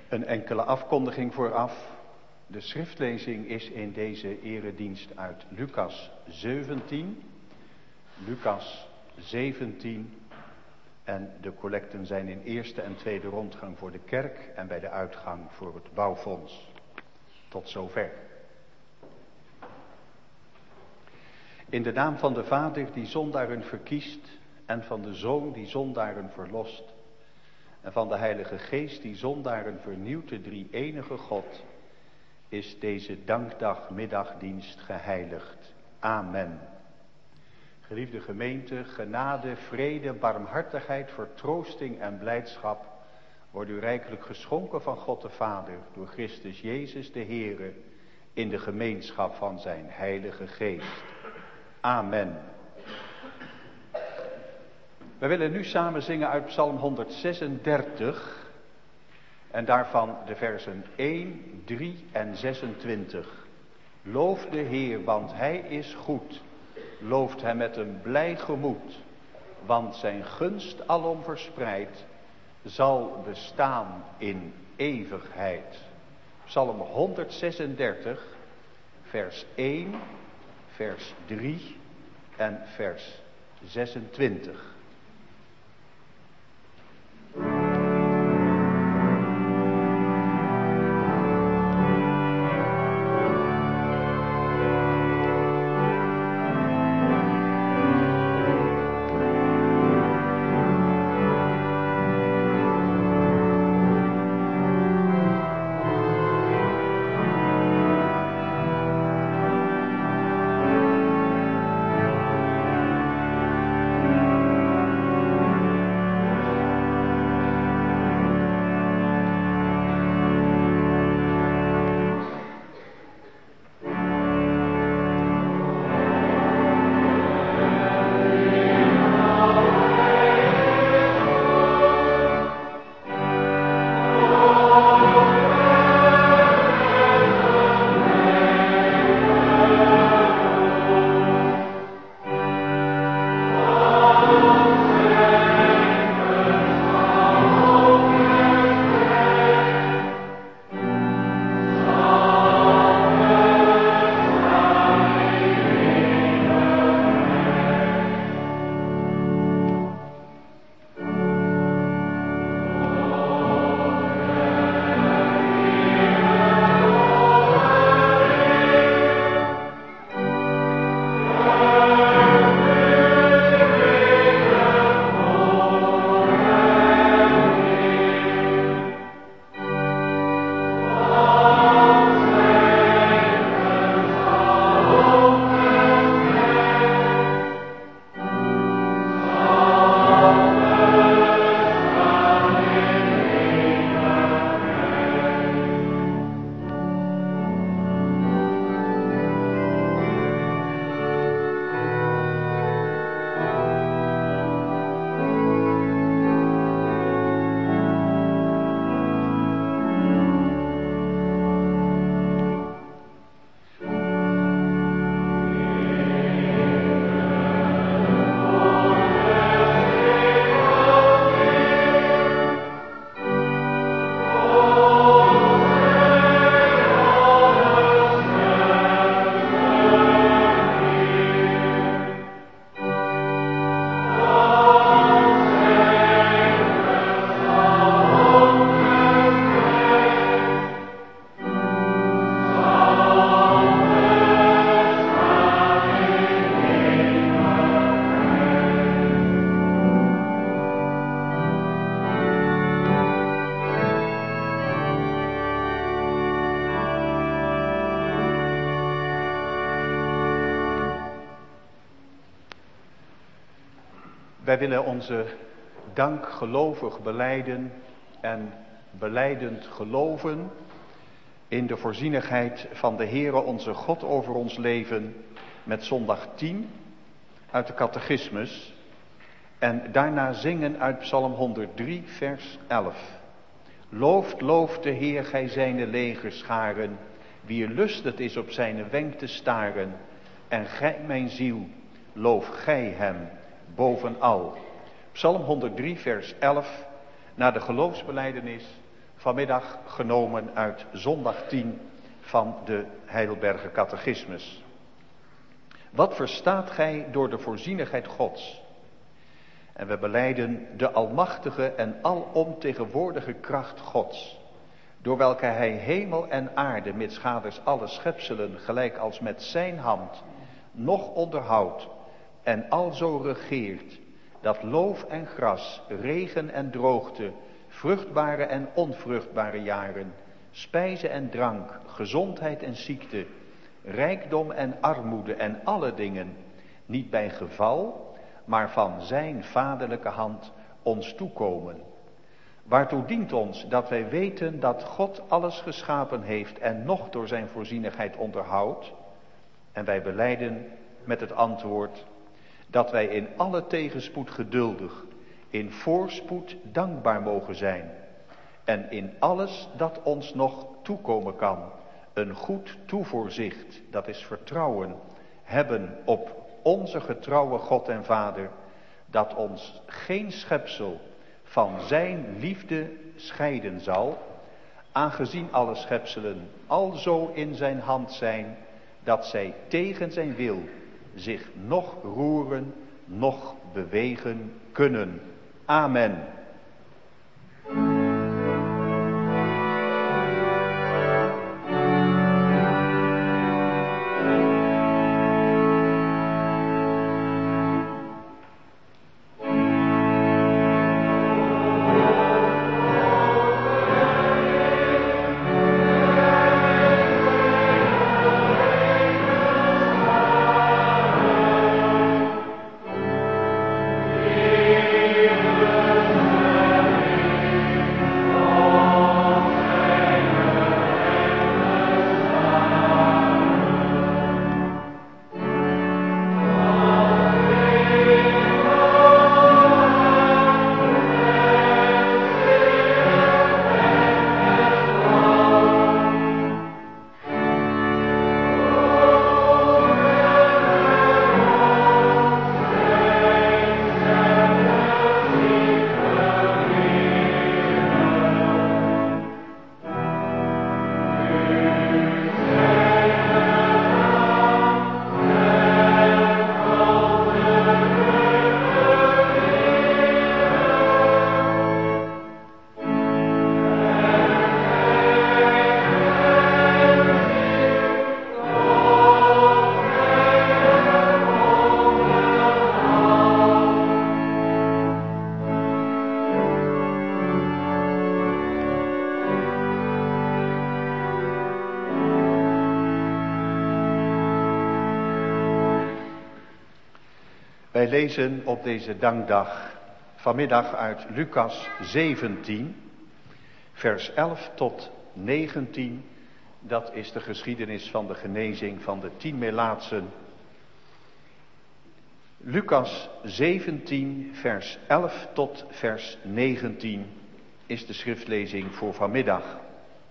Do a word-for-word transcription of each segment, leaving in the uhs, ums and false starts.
Een enkele afkondiging vooraf. De schriftlezing is in deze eredienst uit Lucas zeventien. Lucas zeventien. En de collecten zijn in eerste en tweede rondgang voor de kerk en bij de uitgang voor het bouwfonds. Tot zover. In de naam van de Vader die zondaren verkiest en van de Zoon die zondaren verlost en van de Heilige Geest die zondaren vernieuwt, de drie enige God, is deze dankdag middagdienst geheiligd. Amen. Geliefde gemeente, genade, vrede, barmhartigheid, vertroosting en blijdschap worden u rijkelijk geschonken van God de Vader door Christus Jezus de Heere in de gemeenschap van zijn Heilige Geest. Amen. We willen nu samen zingen uit Psalm honderdzesendertig en daarvan de versen één, drie en zesentwintig. Loof de Heer, want Hij is goed. Looft Hem met een blij gemoed, want zijn gunst alom verspreid zal bestaan in eeuwigheid. Psalm honderdzesendertig, vers één, vers drie en vers zesentwintig. Wij willen onze dank gelovig belijden en belijdend geloven in de voorzienigheid van de Heere onze God over ons leven met zondag tien uit de catechismus en daarna zingen uit Psalm honderddrie vers elf. Looft, looft de Heer, gij zijne legerscharen, wie lust het is op zijne wenk te staren, en gij mijn ziel, loof gij hem bovenal. Psalm honderddrie vers elf, na de geloofsbelijdenis Vanmiddag genomen uit zondag tien van de Heidelberger Catechismus. Wat verstaat gij door de voorzienigheid Gods? En we belijden de almachtige en alomtegenwoordige kracht Gods, door welke hij hemel en aarde, mitsgaders alle schepselen, gelijk als met zijn hand, nog onderhoudt en alzo regeert, dat loof en gras, regen en droogte, vruchtbare en onvruchtbare jaren, spijze en drank, gezondheid en ziekte, rijkdom en armoede en alle dingen, niet bij geval, maar van zijn vaderlijke hand ons toekomen. Waartoe dient ons dat wij weten dat God alles geschapen heeft en nog door zijn voorzienigheid onderhoudt? En wij belijden met het antwoord dat wij in alle tegenspoed geduldig, in voorspoed dankbaar mogen zijn. En in alles dat ons nog toekomen kan, een goed toevoorzicht, dat is vertrouwen, hebben op onze getrouwe God en Vader, dat ons geen schepsel van zijn liefde scheiden zal, aangezien alle schepselen alzo in zijn hand zijn, dat zij tegen zijn wil zich nog roeren, nog bewegen kunnen. Amen. Wij lezen op deze dankdag vanmiddag uit Lucas zeventien, vers elf tot negentien. Dat is de geschiedenis van de genezing van de tien melaatsen. Lucas zeventien, vers elf tot vers negentien is de schriftlezing voor vanmiddag.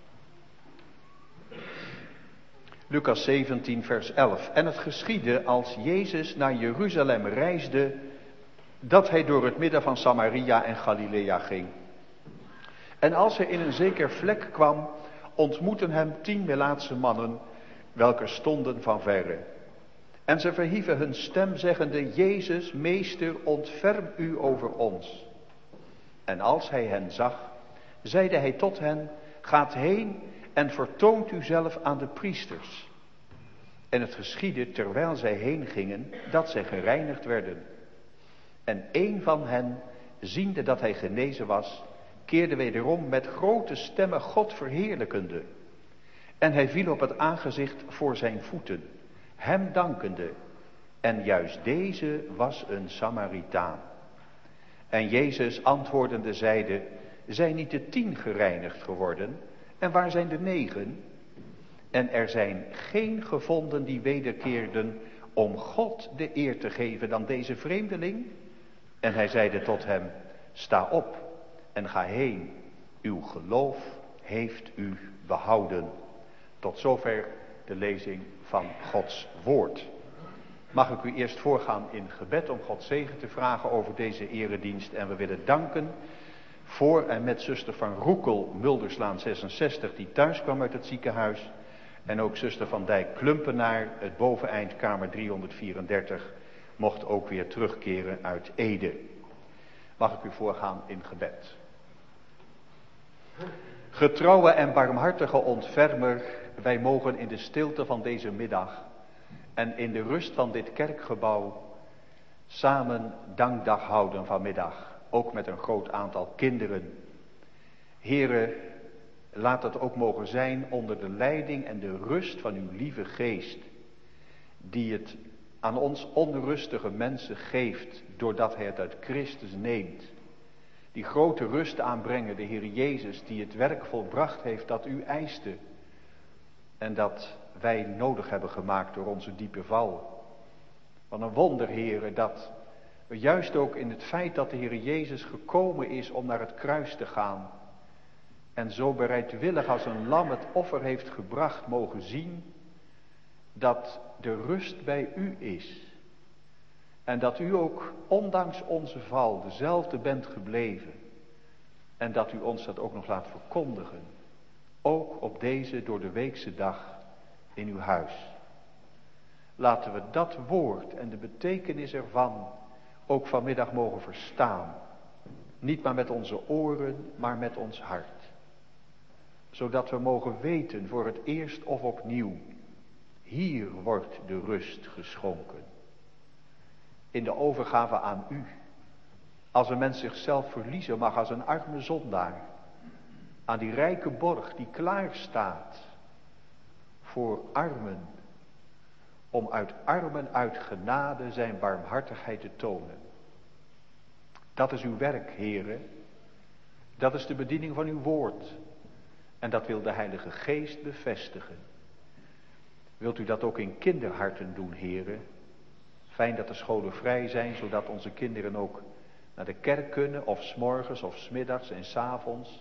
Lucas zeventien, vers elf. En het geschiedde als Jezus naar Jeruzalem reisde, dat hij door het midden van Samaria en Galilea ging. En als hij in een zeker vlek kwam, ontmoetten hem tien Melaatse mannen, welke stonden van verre. En ze verhieven hun stem, zeggende: Jezus, meester, ontferm u over ons. En als hij hen zag, zeide hij tot hen: Gaat heen en vertoont u zelf aan de priesters. En het geschiedde terwijl zij heen gingen, dat zij gereinigd werden. En een van hen, ziende dat hij genezen was, keerde wederom met grote stemmen God verheerlijkende. En hij viel op het aangezicht voor zijn voeten, hem dankende. En juist deze was een Samaritaan. En Jezus antwoordende zeide: Zijn niet de tien gereinigd geworden? En waar zijn de negen? En er zijn geen gevonden die wederkeerden om God de eer te geven dan deze vreemdeling. En hij zeide tot hem: Sta op en ga heen. Uw geloof heeft u behouden. Tot zover de lezing van Gods woord. Mag ik u eerst voorgaan in gebed om Gods zegen te vragen over deze eredienst. En we willen danken voor en met zuster van Roekel, Mulderslaan zesenzestig, die thuis kwam uit het ziekenhuis. En ook zuster van Dijk Klumpenaar, het boveneind kamer driehonderdvierendertig, mocht ook weer terugkeren uit Ede. Mag ik u voorgaan in gebed. Getrouwe en barmhartige ontfermer, wij mogen in de stilte van deze middag en in de rust van dit kerkgebouw samen dankdag houden vanmiddag, ook met een groot aantal kinderen. Here, laat het ook mogen zijn onder de leiding en de rust van uw lieve geest, die het aan ons onrustige mensen geeft, doordat hij het uit Christus neemt. Die grote rust aanbrengen, de Heer Jezus, die het werk volbracht heeft dat u eiste. En dat wij nodig hebben gemaakt door onze diepe val. Wat een wonder, Heere, dat we juist ook in het feit dat de Heer Jezus gekomen is om naar het kruis te gaan. En zo bereidwillig als een lam het offer heeft gebracht, mogen zien dat de rust bij u is. En dat u ook, ondanks onze val, dezelfde bent gebleven. En dat u ons dat ook nog laat verkondigen. Ook op deze door de weekse dag in uw huis. Laten we dat woord en de betekenis ervan ook vanmiddag mogen verstaan. Niet maar met onze oren, maar met ons hart. Zodat we mogen weten voor het eerst of opnieuw. Hier wordt de rust geschonken. In de overgave aan u. Als een mens zichzelf verliezen mag als een arme zondaar. Aan die rijke borg die klaar staat voor armen. Om uit armen uit genade zijn barmhartigheid te tonen. Dat is uw werk, Heere. Dat is de bediening van uw woord. En dat wil de Heilige Geest bevestigen. Wilt u dat ook in kinderharten doen, Heere? Fijn dat de scholen vrij zijn, zodat onze kinderen ook naar de kerk kunnen, of 's morgens of 's middags en 's avonds.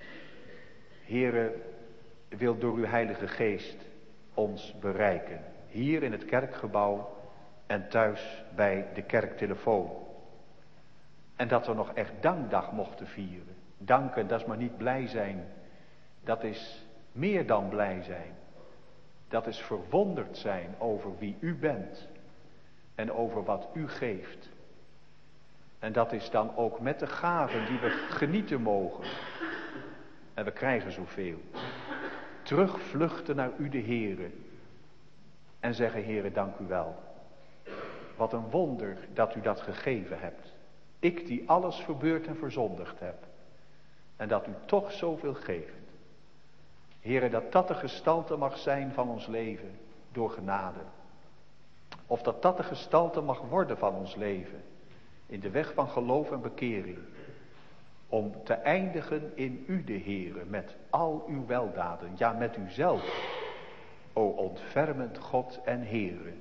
Heere, wil door uw Heilige Geest ons bereiken. Hier in het kerkgebouw en thuis bij de kerktelefoon. En dat we nog echt dankdag mochten vieren. Danken, dat is maar niet blij zijn. Dat is meer dan blij zijn. Dat is verwonderd zijn over wie u bent. En over wat u geeft. En dat is dan ook met de gaven die we genieten mogen. En we krijgen zoveel. Terugvluchten naar u de Heere. En zeggen, Heere, dank u wel. Wat een wonder dat u dat gegeven hebt. Ik die alles verbeurd en verzondigd heb. En dat u toch zoveel geeft. Heere, dat dat de gestalte mag zijn van ons leven. Door genade. Of dat dat de gestalte mag worden van ons leven. In de weg van geloof en bekering. Om te eindigen in u de Heere. Met al uw weldaden. Ja, met uzelf. O ontfermend God en Heere.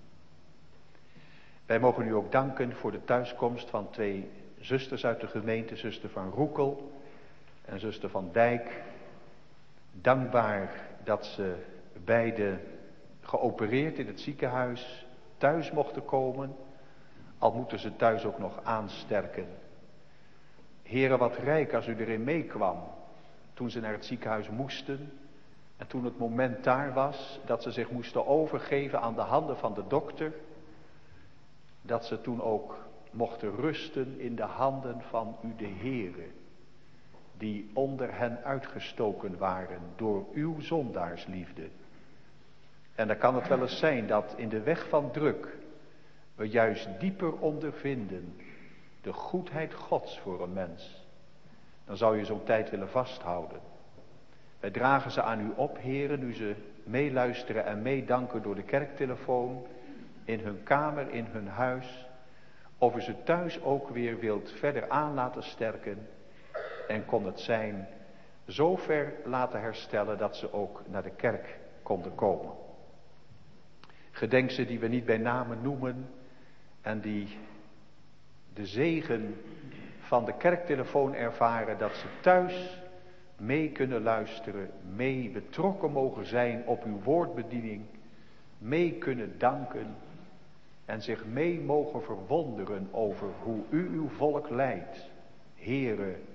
Wij mogen u ook danken voor de thuiskomst van twee zusters uit de gemeente. Zuster van Roekel en zuster van Dijk. Dankbaar dat ze beide geopereerd in het ziekenhuis thuis mochten komen. Al moeten ze thuis ook nog aansterken. Heere, wat rijk als u erin meekwam. Toen ze naar het ziekenhuis moesten. En toen het moment daar was dat ze zich moesten overgeven aan de handen van de dokter. Dat ze toen ook mochten rusten in de handen van u de Heere. Die onder hen uitgestoken waren door uw zondaarsliefde. En dan kan het wel eens zijn dat in de weg van druk we juist dieper ondervinden de goedheid Gods voor een mens. Dan zou je zo'n tijd willen vasthouden. Wij dragen ze aan u op, Heere, nu ze meeluisteren en meedanken door de kerktelefoon, in hun kamer, in hun huis. Of u ze thuis ook weer wilt verder aan laten sterken. En kon het zijn zo ver laten herstellen dat ze ook naar de kerk konden komen. Gedenk ze die we niet bij namen noemen en die de zegen van de kerktelefoon ervaren, dat ze thuis mee kunnen luisteren, mee betrokken mogen zijn op uw woordbediening, mee kunnen danken en zich mee mogen verwonderen over hoe u uw volk leidt. Heere,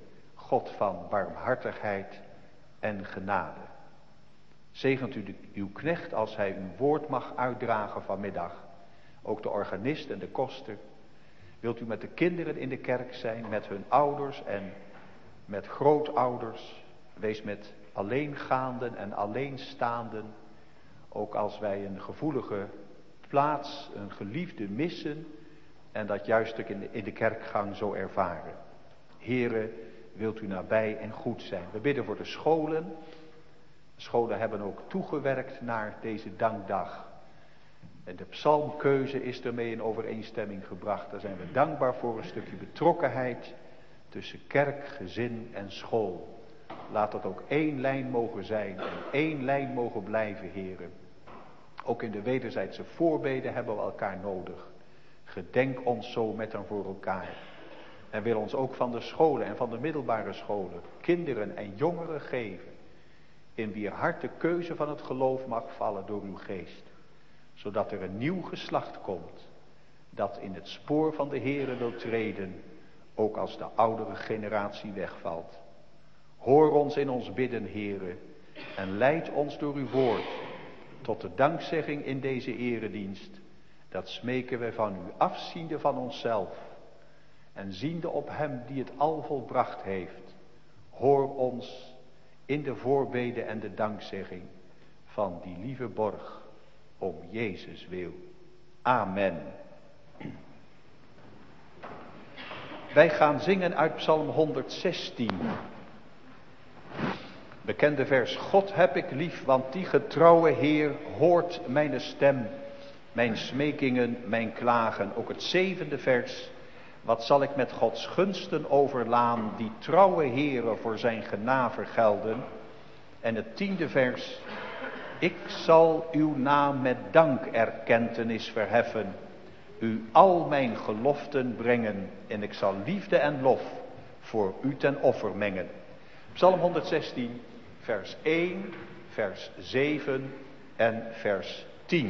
God van barmhartigheid en genade. Zegent u de, uw knecht als hij uw woord mag uitdragen vanmiddag. Ook de organist en de koster. Wilt u met de kinderen in de kerk zijn, met hun ouders en met grootouders. Wees met alleengaanden en alleenstaanden. Ook als wij een gevoelige plaats, een geliefde missen. En dat juist ook in de, in de kerkgang zo ervaren. Here, wilt u nabij en goed zijn. We bidden voor de scholen. De scholen hebben ook toegewerkt naar deze dankdag. En de psalmkeuze is ermee in overeenstemming gebracht. Daar zijn we dankbaar voor, een stukje betrokkenheid tussen kerk, gezin en school. Laat dat ook één lijn mogen zijn en één lijn mogen blijven, heren. Ook in de wederzijdse voorbeden hebben we elkaar nodig. Gedenk ons zo met en voor elkaar. En wil ons ook van de scholen en van de middelbare scholen kinderen en jongeren geven. In wier hart de keuze van het geloof mag vallen door uw geest. Zodat er een nieuw geslacht komt. Dat in het spoor van de Heere wil treden. Ook als de oudere generatie wegvalt. Hoor ons in ons bidden, Heere. En leid ons door uw woord. Tot de dankzegging in deze eredienst. Dat smeken wij van u, afziende van onszelf. En ziende op hem die het al volbracht heeft. Hoor ons in de voorbeden en de dankzegging van die lieve borg. Om Jezus wil. Amen. Wij gaan zingen uit Psalm honderdzestien. Bekende vers. God heb ik lief, want die getrouwe Heer hoort mijn stem. Mijn smekingen, mijn klagen. Ook het zevende vers. Wat zal ik met Gods gunsten overlaan, die trouwe Heere voor zijn genade gelden. En het tiende vers. Ik zal uw naam met dankerkentenis verheffen. U al mijn geloften brengen. En ik zal liefde en lof voor u ten offer mengen. Psalm honderdzestien, vers één, vers zeven en vers tien.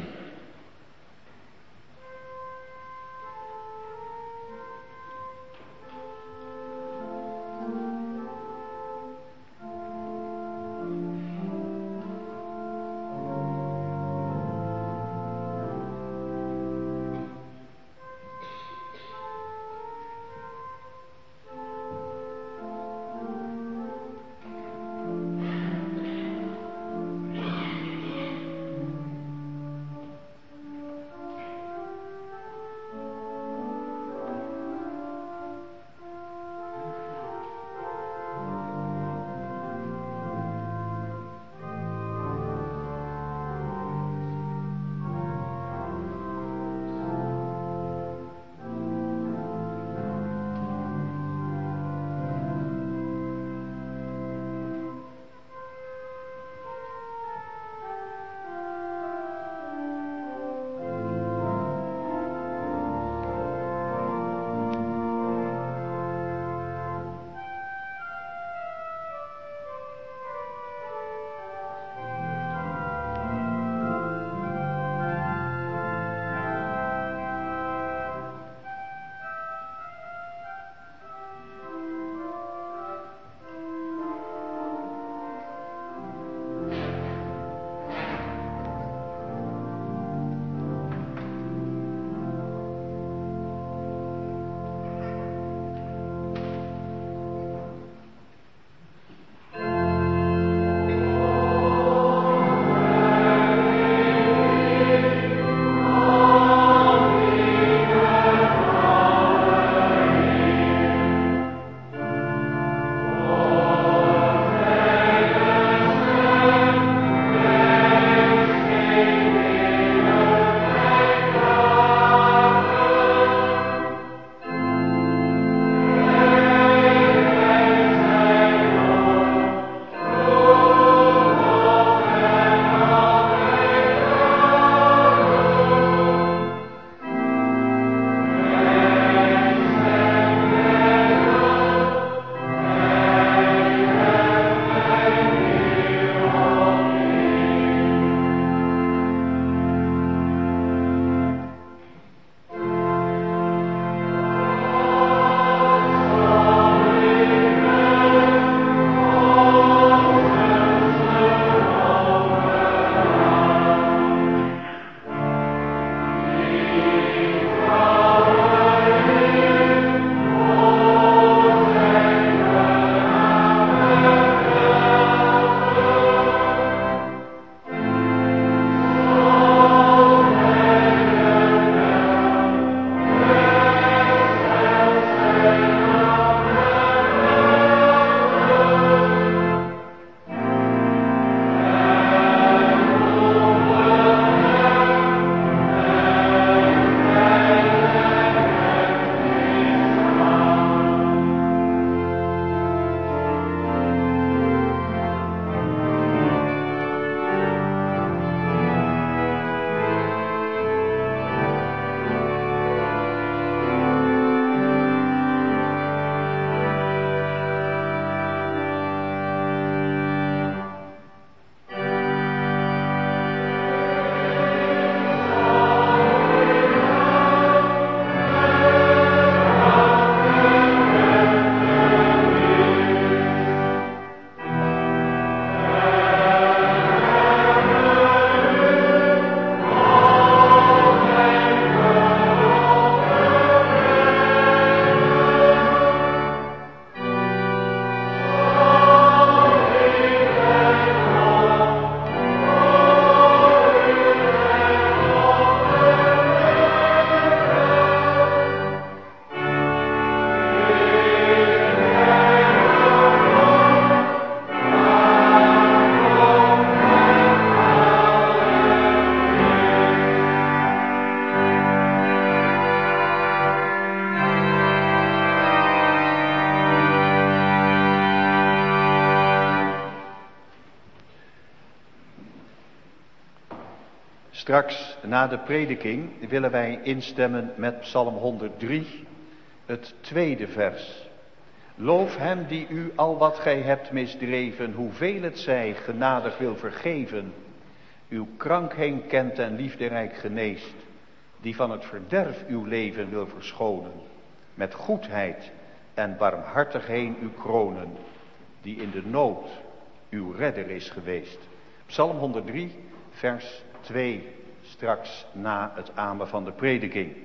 Straks na de prediking willen wij instemmen met Psalm honderddrie, het tweede vers. Loof hem die u al wat gij hebt misdreven, hoeveel het zij, genadig wil vergeven. Uw krankheid kent en liefderijk geneest, die van het verderf uw leven wil verschonen. Met goedheid en barmhartigheid u kronen, die in de nood uw redder is geweest. Psalm honderddrie, vers twee, straks na het amen van de prediking.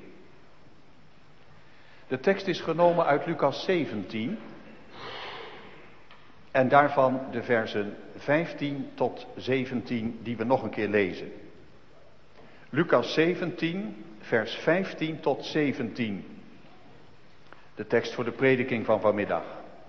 De tekst is genomen uit Lucas zeventien en daarvan de versen vijftien tot zeventien die we nog een keer lezen. Lucas zeventien, vers vijftien tot zeventien. De tekst voor de prediking van vanmiddag.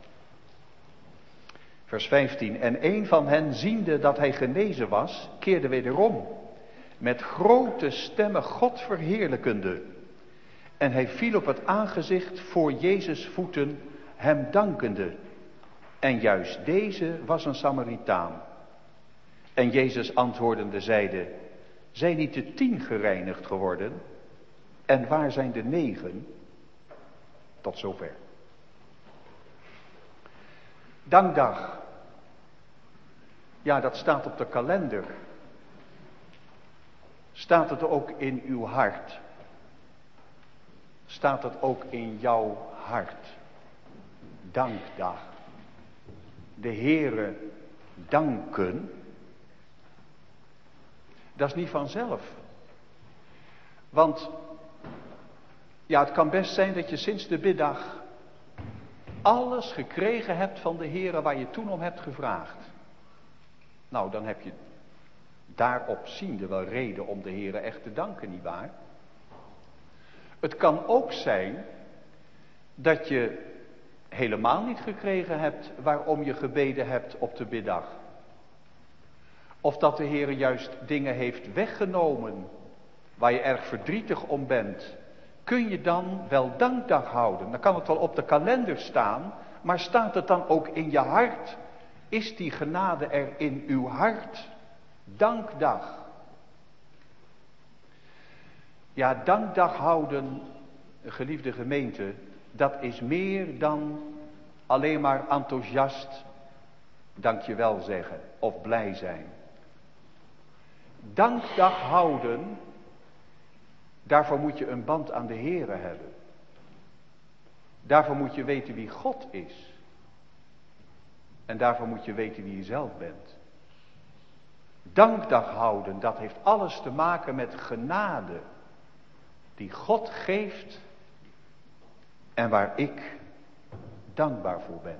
Vers vijftien. En een van hen, ziende dat hij genezen was, keerde wederom, met grote stemmen God verheerlijkende. En hij viel op het aangezicht voor Jezus' voeten, hem dankende. En juist deze was een Samaritaan. En Jezus antwoordende zeide, zijn niet de tien gereinigd geworden? En waar zijn de negen? Tot zover. Dankdag. Ja, dat staat op de kalender. Staat het ook in uw hart? Staat het ook in jouw hart? Dankdag. De Heere danken. Dat is niet vanzelf. Want ja, het kan best zijn dat je sinds de biddag alles gekregen hebt van de Heere waar je toen om hebt gevraagd. Nou, dan heb je daarop ziende wel reden om de Heere echt te danken, nietwaar? Het kan ook zijn dat je helemaal niet gekregen hebt waarom je gebeden hebt op de biddag. Of dat de Heere juist dingen heeft weggenomen waar je erg verdrietig om bent. Kun je dan wel dankdag houden? Dan kan het wel op de kalender staan, maar staat het dan ook in je hart? Is die genade er in uw hart? Dankdag. Ja, dankdag houden, geliefde gemeente, dat is meer dan alleen maar enthousiast dankjewel zeggen of blij zijn. Dankdag houden, daarvoor moet je een band aan de Heere hebben. Daarvoor moet je weten wie God is. En daarvoor moet je weten wie je zelf bent. Dankdag houden, dat heeft alles te maken met genade. Die God geeft en waar ik dankbaar voor ben.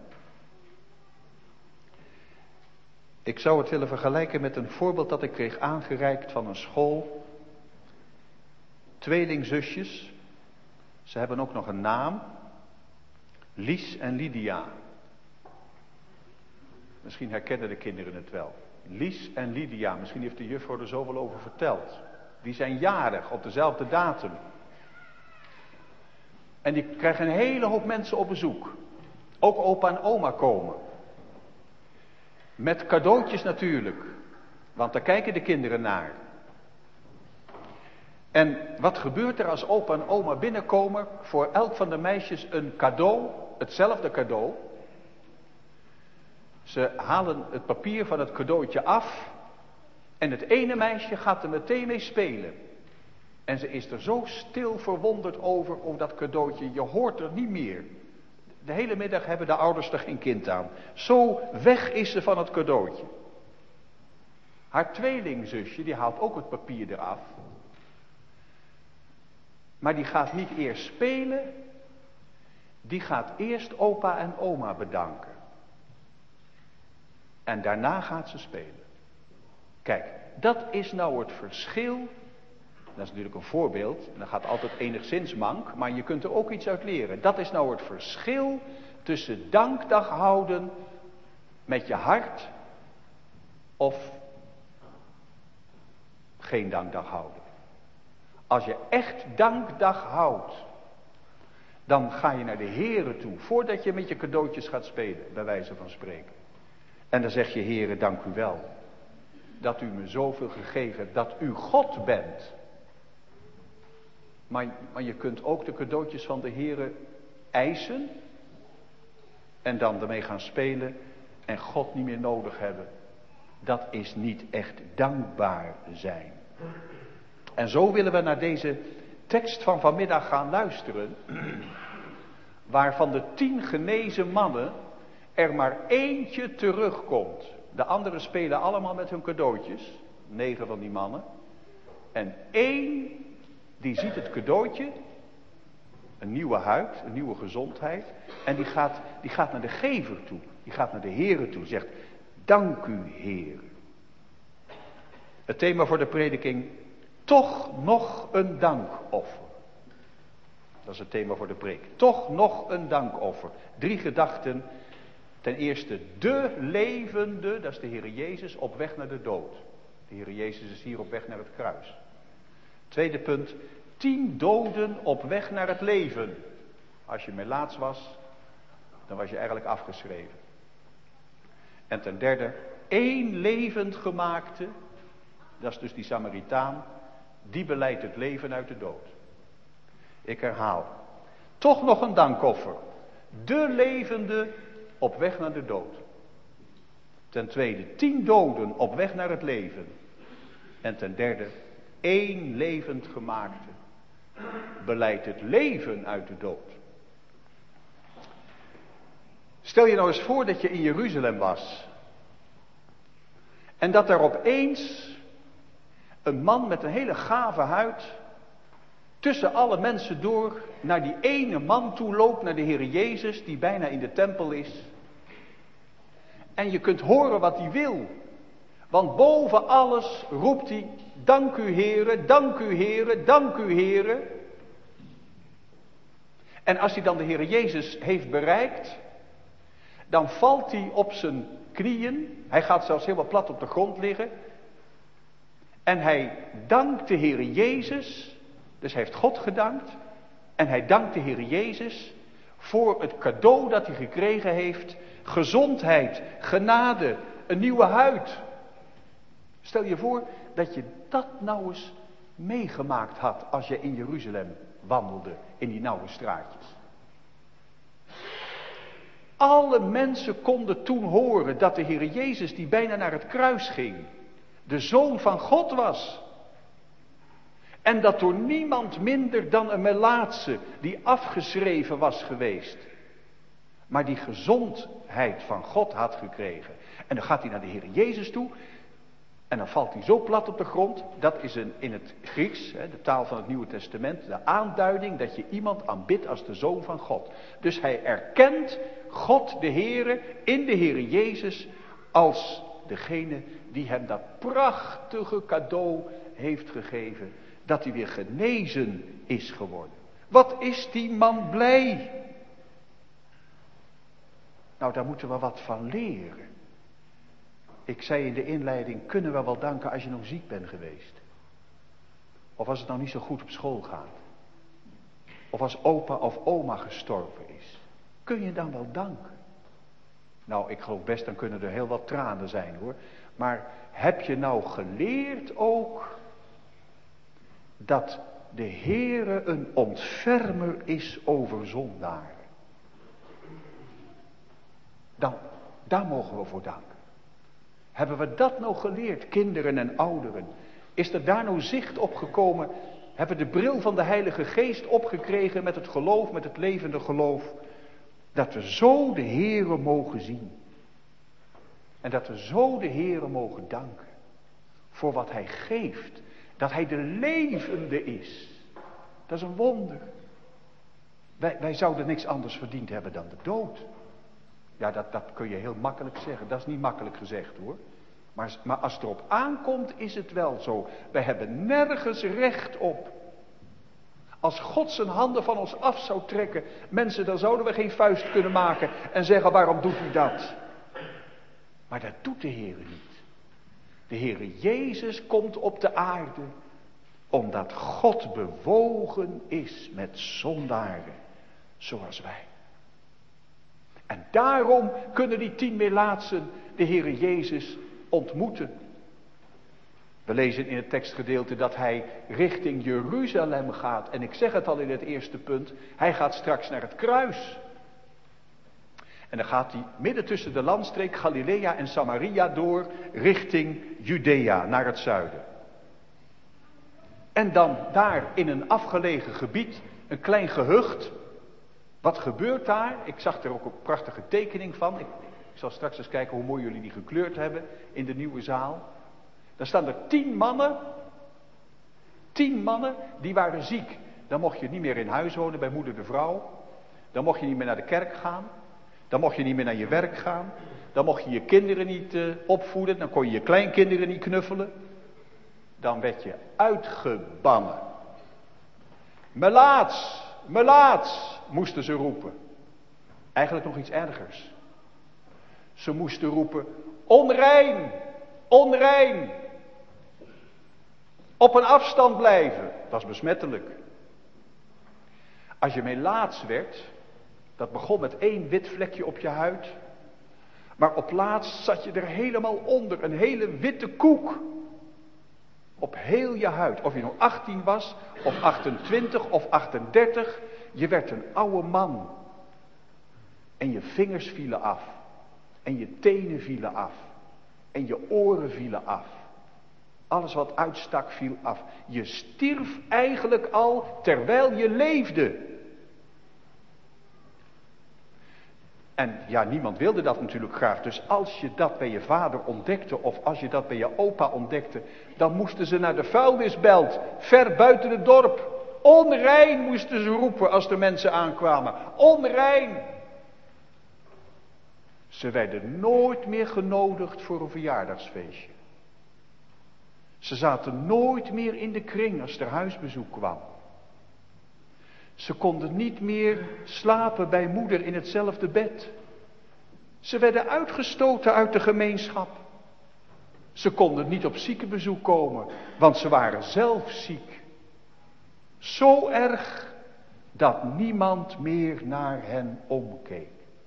Ik zou het willen vergelijken met een voorbeeld dat ik kreeg aangereikt van een school. Tweelingzusjes. Ze hebben ook nog een naam. Lies en Lydia. Misschien herkennen de kinderen het wel. Lies en Lydia. Misschien heeft de juffrouw er zoveel over verteld. Die zijn jarig op dezelfde datum. En die krijgen een hele hoop mensen op bezoek. Ook opa en oma komen. Met cadeautjes natuurlijk. Want daar kijken de kinderen naar. En wat gebeurt er als opa en oma binnenkomen? Voor elk van de meisjes een cadeau. Hetzelfde cadeau. Ze halen het papier van het cadeautje af. En het ene meisje gaat er meteen mee spelen. En ze is er zo stil verwonderd over, over dat cadeautje. Je hoort er niet meer. De hele middag hebben de ouders er geen kind aan. Zo weg is ze van het cadeautje. Haar tweelingzusje, die haalt ook het papier eraf. Maar die gaat niet eerst spelen. Die gaat eerst opa en oma bedanken. En daarna gaat ze spelen. Kijk, dat is nou het verschil. Dat is natuurlijk een voorbeeld. En dat gaat altijd enigszins mank. Maar je kunt er ook iets uit leren. Dat is nou het verschil tussen dankdag houden met je hart. Of geen dankdag houden. Als je echt dankdag houdt. Dan ga je naar de Heere toe. Voordat je met je cadeautjes gaat spelen. Bij wijze van spreken. En dan zeg je, Heere, dank u wel. dat u me zoveel gegeven hebt, dat u God bent. Maar, maar je kunt ook de cadeautjes van de Heere eisen en dan ermee gaan spelen en God niet meer nodig hebben. Dat is niet echt dankbaar zijn. En zo willen we naar deze tekst van vanmiddag gaan luisteren, waar van de tien genezen mannen er maar eentje terugkomt. De anderen spelen allemaal met hun cadeautjes, negen van die mannen. En één, die ziet het cadeautje, een nieuwe huid, een nieuwe gezondheid. En die gaat, die gaat naar de gever toe, die gaat naar de Heere toe, zegt, dank u Heer. Het thema voor de prediking, toch nog een dankoffer. Dat is het thema voor de preek. Toch nog een dankoffer. Drie gedachten. Ten eerste, de levende, dat is de Heere Jezus, op weg naar de dood. De Heere Jezus is hier op weg naar het kruis. Tweede punt, tien doden op weg naar het leven. Als je melaats was, dan was je eigenlijk afgeschreven. En ten derde, één levend gemaakte, dat is dus die Samaritaan, die beleidt het leven uit de dood. Ik herhaal, toch nog een dankoffer. De levende op weg naar de dood. Ten tweede, tien doden op weg naar het leven. En ten derde, één levend gemaakte beleidt het leven uit de dood. Stel je nou eens voor dat je in Jeruzalem was. En dat daar opeens een man met een hele gave huid tussen alle mensen door naar die ene man toe loopt, naar de Heer Jezus die bijna in de tempel is. En je kunt horen wat hij wil. Want boven alles roept hij, dank u Heere, dank u Heere, dank u Heere. En als hij dan de Heer Jezus heeft bereikt, dan valt hij op zijn knieën. Hij gaat zelfs helemaal plat op de grond liggen. En hij dankt de Heer Jezus. Dus hij heeft God gedankt. En hij dankt de Heer Jezus voor het cadeau dat hij gekregen heeft. Gezondheid, genade, een nieuwe huid. Stel je voor dat je dat nou eens meegemaakt had als je in Jeruzalem wandelde, in die nauwe straatjes. Alle mensen konden toen horen dat de Heer Jezus, die bijna naar het kruis ging, de Zoon van God was. En dat door niemand minder dan een melaatse die afgeschreven was geweest, maar die gezondheid van God had gekregen. En dan gaat hij naar de Heer Jezus toe. En dan valt hij zo plat op de grond. Dat is een, in het Grieks, de taal van het Nieuwe Testament, de aanduiding dat je iemand aanbidt als de Zoon van God. Dus hij erkent God de Heere in de Heere Jezus als degene die hem dat prachtige cadeau heeft gegeven. Dat hij weer genezen is geworden. Wat is die man blij? Nou, daar moeten we wat van leren. Ik zei in de inleiding, kunnen we wel danken als je nog ziek bent geweest? Of als het nou niet zo goed op school gaat? Of als opa of oma gestorven is? Kun je dan wel danken? Nou, ik geloof best, dan kunnen er heel wat tranen zijn hoor. Maar heb je nou geleerd ook dat de Heere een ontfermer is over zondaren? Dan, daar mogen we voor danken. Hebben we dat nou geleerd, kinderen en ouderen? Is er daar nou zicht op gekomen? Hebben we de bril van de Heilige Geest opgekregen met het geloof, met het levende geloof? Dat we zo de Heere mogen zien. En dat we zo de Heere mogen danken. Voor wat Hij geeft. Dat Hij de levende is. Dat is een wonder. Wij, wij zouden niks anders verdiend hebben dan de dood. Ja, dat, dat kun je heel makkelijk zeggen. Dat is niet makkelijk gezegd hoor. Maar, maar als het erop aankomt is het wel zo. Wij hebben nergens recht op. Als God zijn handen van ons af zou trekken. Mensen, dan zouden we geen vuist kunnen maken. En zeggen, waarom doet u dat? Maar dat doet de Heer niet. De Heer Jezus komt op de aarde. Omdat God bewogen is met zondaren. Zoals wij. En daarom kunnen die tien melaatsen de Heere Jezus ontmoeten. We lezen in het tekstgedeelte dat hij richting Jeruzalem gaat. En ik zeg het al in het eerste punt, hij gaat straks naar het kruis. En dan gaat hij midden tussen de landstreek Galilea en Samaria door richting Judea, naar het zuiden. En dan daar in een afgelegen gebied, een klein gehucht. Wat gebeurt daar? Ik zag er ook een prachtige tekening van. Ik, ik zal straks eens kijken hoe mooi jullie die gekleurd hebben in de nieuwe zaal. Daar staan er tien mannen. Tien mannen die waren ziek. Dan mocht je niet meer in huis wonen bij moeder de vrouw. Dan mocht je niet meer naar de kerk gaan. Dan mocht je niet meer naar je werk gaan. Dan mocht je je kinderen niet uh, opvoeden. Dan kon je je kleinkinderen niet knuffelen. Dan werd je uitgebannen. Melaats, melaats, moesten ze roepen. Eigenlijk nog iets ergers. Ze moesten roepen, onrein, onrein. Op een afstand blijven, dat is besmettelijk. Als je melaats werd, dat begon met één wit vlekje op je huid. Maar op laatst zat je er helemaal onder, een hele witte koek. Op heel je huid, of je nou achttien was, of achtentwintig, of achtendertig. Je werd een oude man. En je vingers vielen af. En je tenen vielen af. En je oren vielen af. Alles wat uitstak viel af. Je stierf eigenlijk al terwijl je leefde. En ja, niemand wilde dat natuurlijk graag. Dus als je dat bij je vader ontdekte, of als je dat bij je opa ontdekte, dan moesten ze naar de vuilnisbelt, ver buiten het dorp. Onrein moesten ze roepen als de mensen aankwamen. Onrein. Ze werden nooit meer genodigd voor een verjaardagsfeestje. Ze zaten nooit meer in de kring als er huisbezoek kwam. Ze konden niet meer slapen bij moeder in hetzelfde bed. Ze werden uitgestoten uit de gemeenschap. Ze konden niet op ziekenbezoek komen, want ze waren zelf ziek. Zo erg dat niemand meer naar hen omkeek.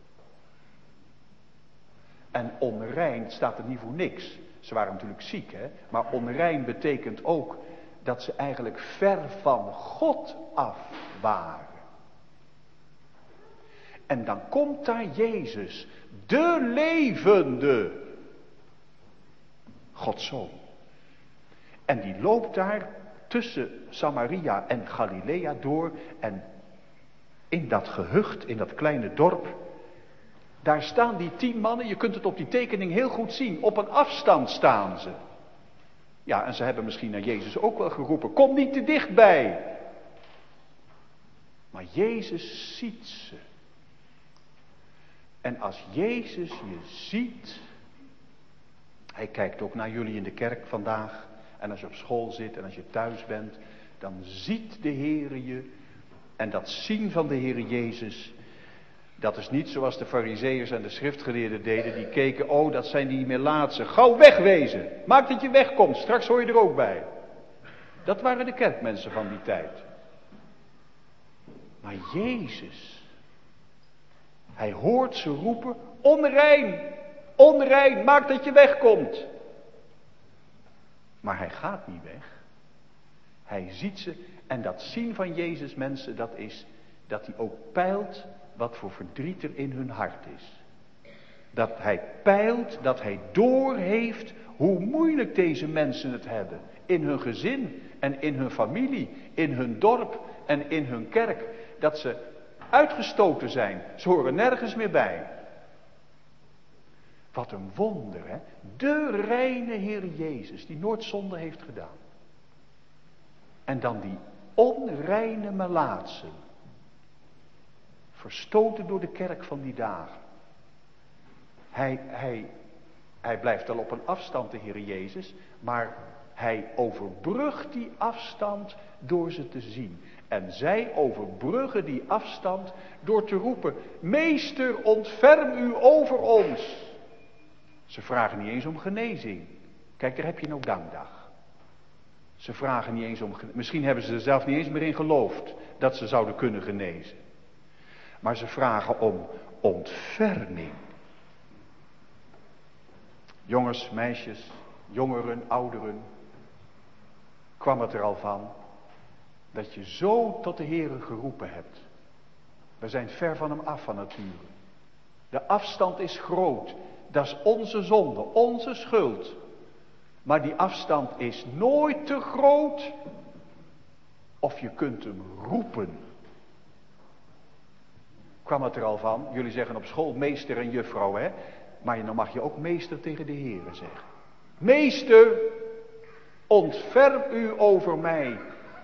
En onrein staat er niet voor niks. Ze waren natuurlijk ziek, hè? Maar onrein betekent ook dat ze eigenlijk ver van God af waren. En dan komt daar Jezus, de levende Gods Zoon. En die loopt daar tussen Samaria en Galilea door. En in dat gehucht, in dat kleine dorp, daar staan die tien mannen, je kunt het op die tekening heel goed zien. Op een afstand staan ze. Ja, en ze hebben misschien naar Jezus ook wel geroepen, kom niet te dichtbij. Maar Jezus ziet ze. En als Jezus je ziet, hij kijkt ook naar jullie in de kerk vandaag. En als je op school zit en als je thuis bent, dan ziet de Heere je. En dat zien van de Heere Jezus, dat is niet zoals de farizeeërs en de schriftgeleerden deden. Die keken, oh dat zijn die melaatsen, gauw wegwezen. Maak dat je wegkomt, straks hoor je er ook bij. Dat waren de kerkmensen van die tijd. Maar Jezus, hij hoort ze roepen, onrein, onrein, maak dat je wegkomt. Maar hij gaat niet weg. Hij ziet ze en dat zien van Jezus mensen, dat is dat hij ook peilt wat voor verdriet er in hun hart is. Dat hij peilt, dat hij doorheeft hoe moeilijk deze mensen het hebben. In hun gezin en in hun familie, in hun dorp en in hun kerk. Dat ze uitgestoten zijn. Ze horen nergens meer bij. Wat een wonder, hè. De reine Heer Jezus, die nooit zonde heeft gedaan. En dan die onreine melaatsen. Verstoten door de kerk van die dagen. Hij, hij, hij blijft wel op een afstand, de Heer Jezus, maar hij overbrugt die afstand door ze te zien. En zij overbruggen die afstand door te roepen, Meester, ontferm u over ons. Ze vragen niet eens om genezing. Kijk, daar heb je nou dankdag. Ze vragen niet eens om genezing. Misschien hebben ze er zelf niet eens meer in geloofd dat ze zouden kunnen genezen. Maar ze vragen om ontferming. Jongens, meisjes, jongeren, ouderen. kwam het er al van dat je zo tot de Heere geroepen hebt. We zijn ver van hem af van nature. De afstand is groot. Dat is onze zonde, onze schuld. Maar die afstand is nooit te groot. Of je kunt hem roepen. Kwam het er al van? Jullie zeggen op school meester en juffrouw, hè? Maar dan mag je ook meester tegen de Heere zeggen. Meester, ontferm u over mij.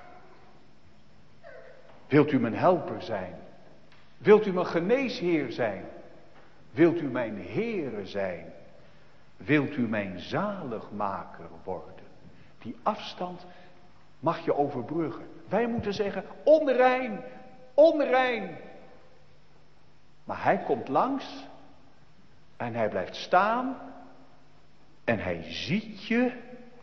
Wilt u mijn helper zijn? Wilt u mijn geneesheer zijn? Wilt u mijn Heere zijn? Wilt u mijn zaligmaker worden? Die afstand mag je overbruggen. Wij moeten zeggen, onrein, onrein. Maar hij komt langs en hij blijft staan en hij ziet je,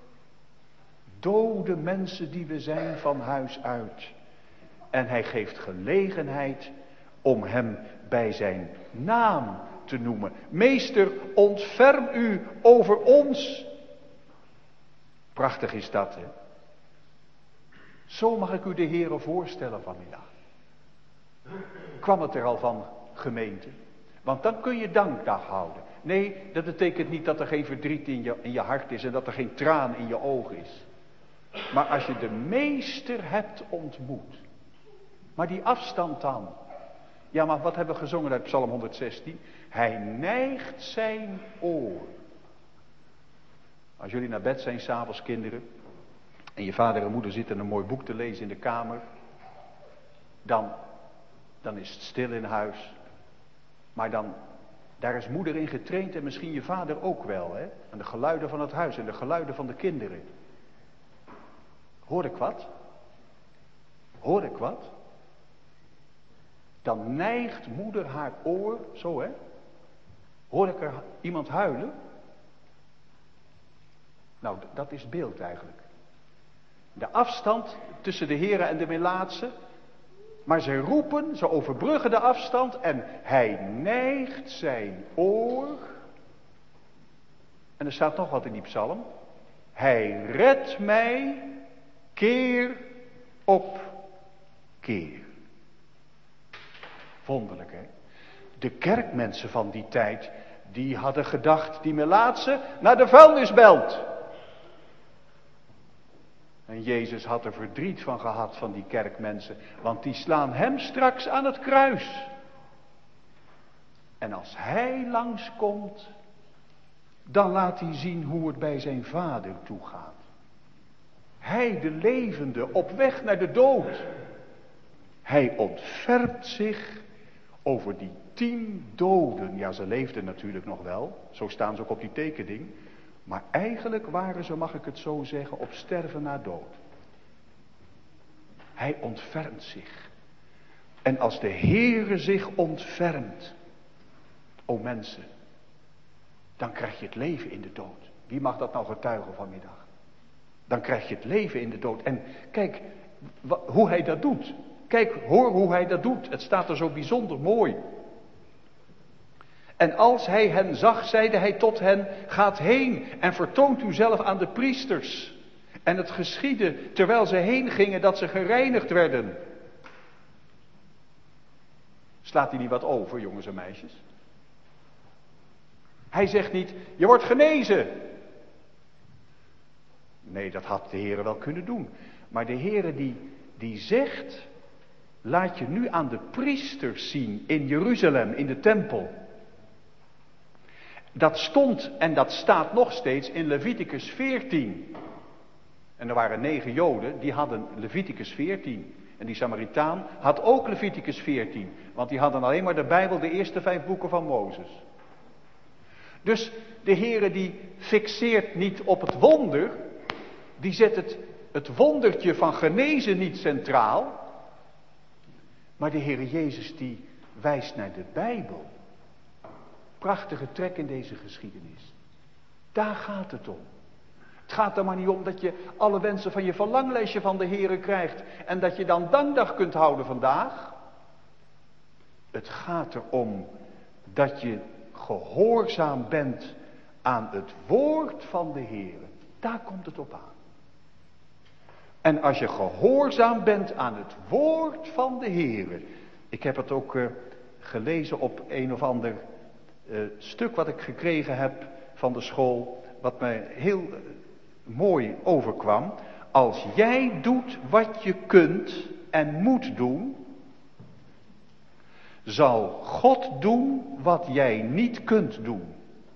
dode mensen die we zijn van huis uit. En hij geeft gelegenheid om hem bij zijn naam te noemen. Meester, ontferm u over ons. Prachtig is dat, hè? Zo mag ik u de Heere voorstellen vanmiddag. Kwam het er al van, gemeente? Want dan kun je dankdag houden. Nee, dat betekent niet dat er geen verdriet in je, in je hart is en dat er geen traan in je oog is. Maar als je de meester hebt ontmoet. Maar die afstand dan. Ja, maar wat hebben we gezongen uit Psalm honderdzestien? Hij neigt zijn oor. Als jullie naar bed zijn, 's avonds kinderen, en je vader en moeder zitten een mooi boek te lezen in de kamer, dan, dan is het stil in huis. Maar dan, daar is moeder in getraind en misschien je vader ook wel, hè? Aan de geluiden van het huis en de geluiden van de kinderen. Hoor ik wat? Hoor ik wat? Dan neigt moeder haar oor, zo hè? Hoor ik er iemand huilen? Nou, dat is het beeld eigenlijk. De afstand tussen de Heere en de melaatse. Maar ze roepen, ze overbruggen de afstand en hij neigt zijn oor. En er staat nog wat in die psalm. Hij redt mij keer op keer. Wonderlijk, hè? De kerkmensen van die tijd, die hadden gedacht, die melaatse naar de vuilnisbelt. En Jezus had er verdriet van gehad van die kerkmensen, want die slaan hem straks aan het kruis. En als hij langskomt, dan laat hij zien hoe het bij zijn vader toegaat. Hij, de levende, op weg naar de dood. Hij ontfermt zich over die tien doden. Ja, ze leefden natuurlijk nog wel. Zo staan ze ook op die tekening. Maar eigenlijk waren ze, mag ik het zo zeggen, op sterven na dood. Hij ontfermt zich. En als de Heere zich ontfermt, o mensen, dan krijg je het leven in de dood. Wie mag dat nou getuigen vanmiddag? Dan krijg je het leven in de dood. En kijk wh- hoe hij dat doet. Kijk, hoor hoe hij dat doet. Het staat er zo bijzonder mooi. En als hij hen zag, zeide hij tot hen, gaat heen en vertoont u zelf aan de priesters. En het geschiedde terwijl ze heen gingen dat ze gereinigd werden. Slaat hij niet wat over, jongens en meisjes? Hij zegt niet, je wordt genezen. Nee, dat had de Heere wel kunnen doen. Maar de Heere die, die zegt, laat je nu aan de priesters zien in Jeruzalem, in de tempel. Dat stond en dat staat nog steeds in Leviticus veertien. En er waren negen Joden, die hadden Leviticus veertien. En die Samaritaan had ook Leviticus veertien. Want die hadden alleen maar de Bijbel, de eerste vijf boeken van Mozes. Dus de Heere die fixeert niet op het wonder. Die zet het, het wondertje van genezen niet centraal. Maar de Heere Jezus die wijst naar de Bijbel. Prachtige trek in deze geschiedenis. Daar gaat het om. Het gaat er maar niet om dat je alle wensen van je verlanglijstje van de Heere krijgt. En dat je dan dankdag kunt houden vandaag. Het gaat erom dat je gehoorzaam bent aan het woord van de Heere. Daar komt het op aan. En als je gehoorzaam bent aan het woord van de Heere. Ik heb het ook uh, gelezen op een of ander uh, stuk wat ik gekregen heb van de school. Wat mij heel uh, mooi overkwam. Als jij doet wat je kunt en moet doen, zal God doen wat jij niet kunt doen.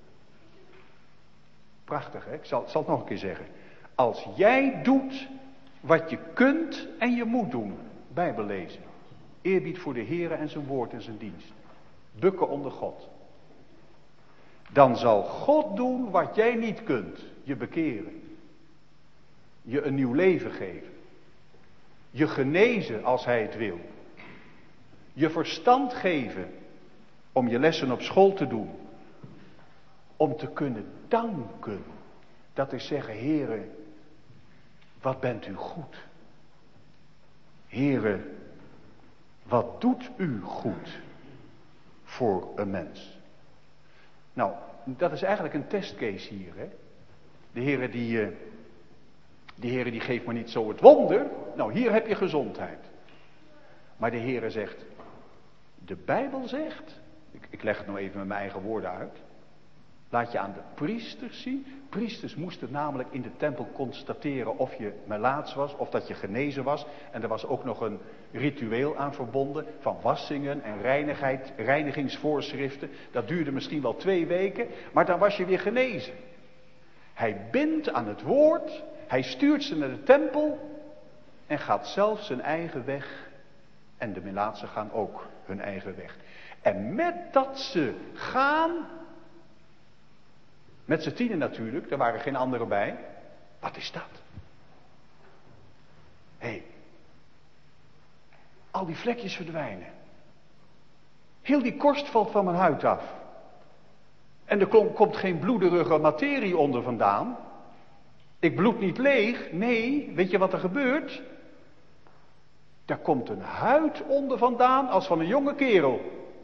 Prachtig, hè? Ik zal, zal het nog een keer zeggen. Als jij doet wat je kunt en je moet doen. Bijbel lezen. Eerbied voor de Heere en zijn woord en zijn dienst. Bukken onder God. Dan zal God doen wat jij niet kunt. Je bekeren. Je een nieuw leven geven. Je genezen als hij het wil. Je verstand geven om je lessen op school te doen. Om te kunnen danken. Dat is zeggen, Heere, wat bent u goed. Heere, wat doet u goed voor een mens. Nou, dat is eigenlijk een testcase hier. Hè? De Heere die, uh, de Heere die geeft maar niet zo het wonder. Nou, hier heb je gezondheid. Maar de Heere zegt, de Bijbel zegt, ik, ik leg het nou even met mijn eigen woorden uit. Laat je aan de priesters zien. Priesters moesten namelijk in de tempel constateren of je melaats was, of dat je genezen was. En er was ook nog een ritueel aan verbonden van wassingen en reinigheid, reinigingsvoorschriften. Dat duurde misschien wel twee weken, maar dan was je weer genezen. Hij bindt aan het woord, hij stuurt ze naar de tempel en gaat zelf zijn eigen weg. En de melaatsen gaan ook hun eigen weg. En met dat ze gaan, met z'n tienen natuurlijk, er waren geen anderen bij. Wat is dat? Hé, hey, al die vlekjes verdwijnen. Heel die korst valt van mijn huid af. En er komt geen bloederige materie onder vandaan. Ik bloed niet leeg. Nee, weet je wat er gebeurt? Daar komt een huid onder vandaan als van een jonge kerel.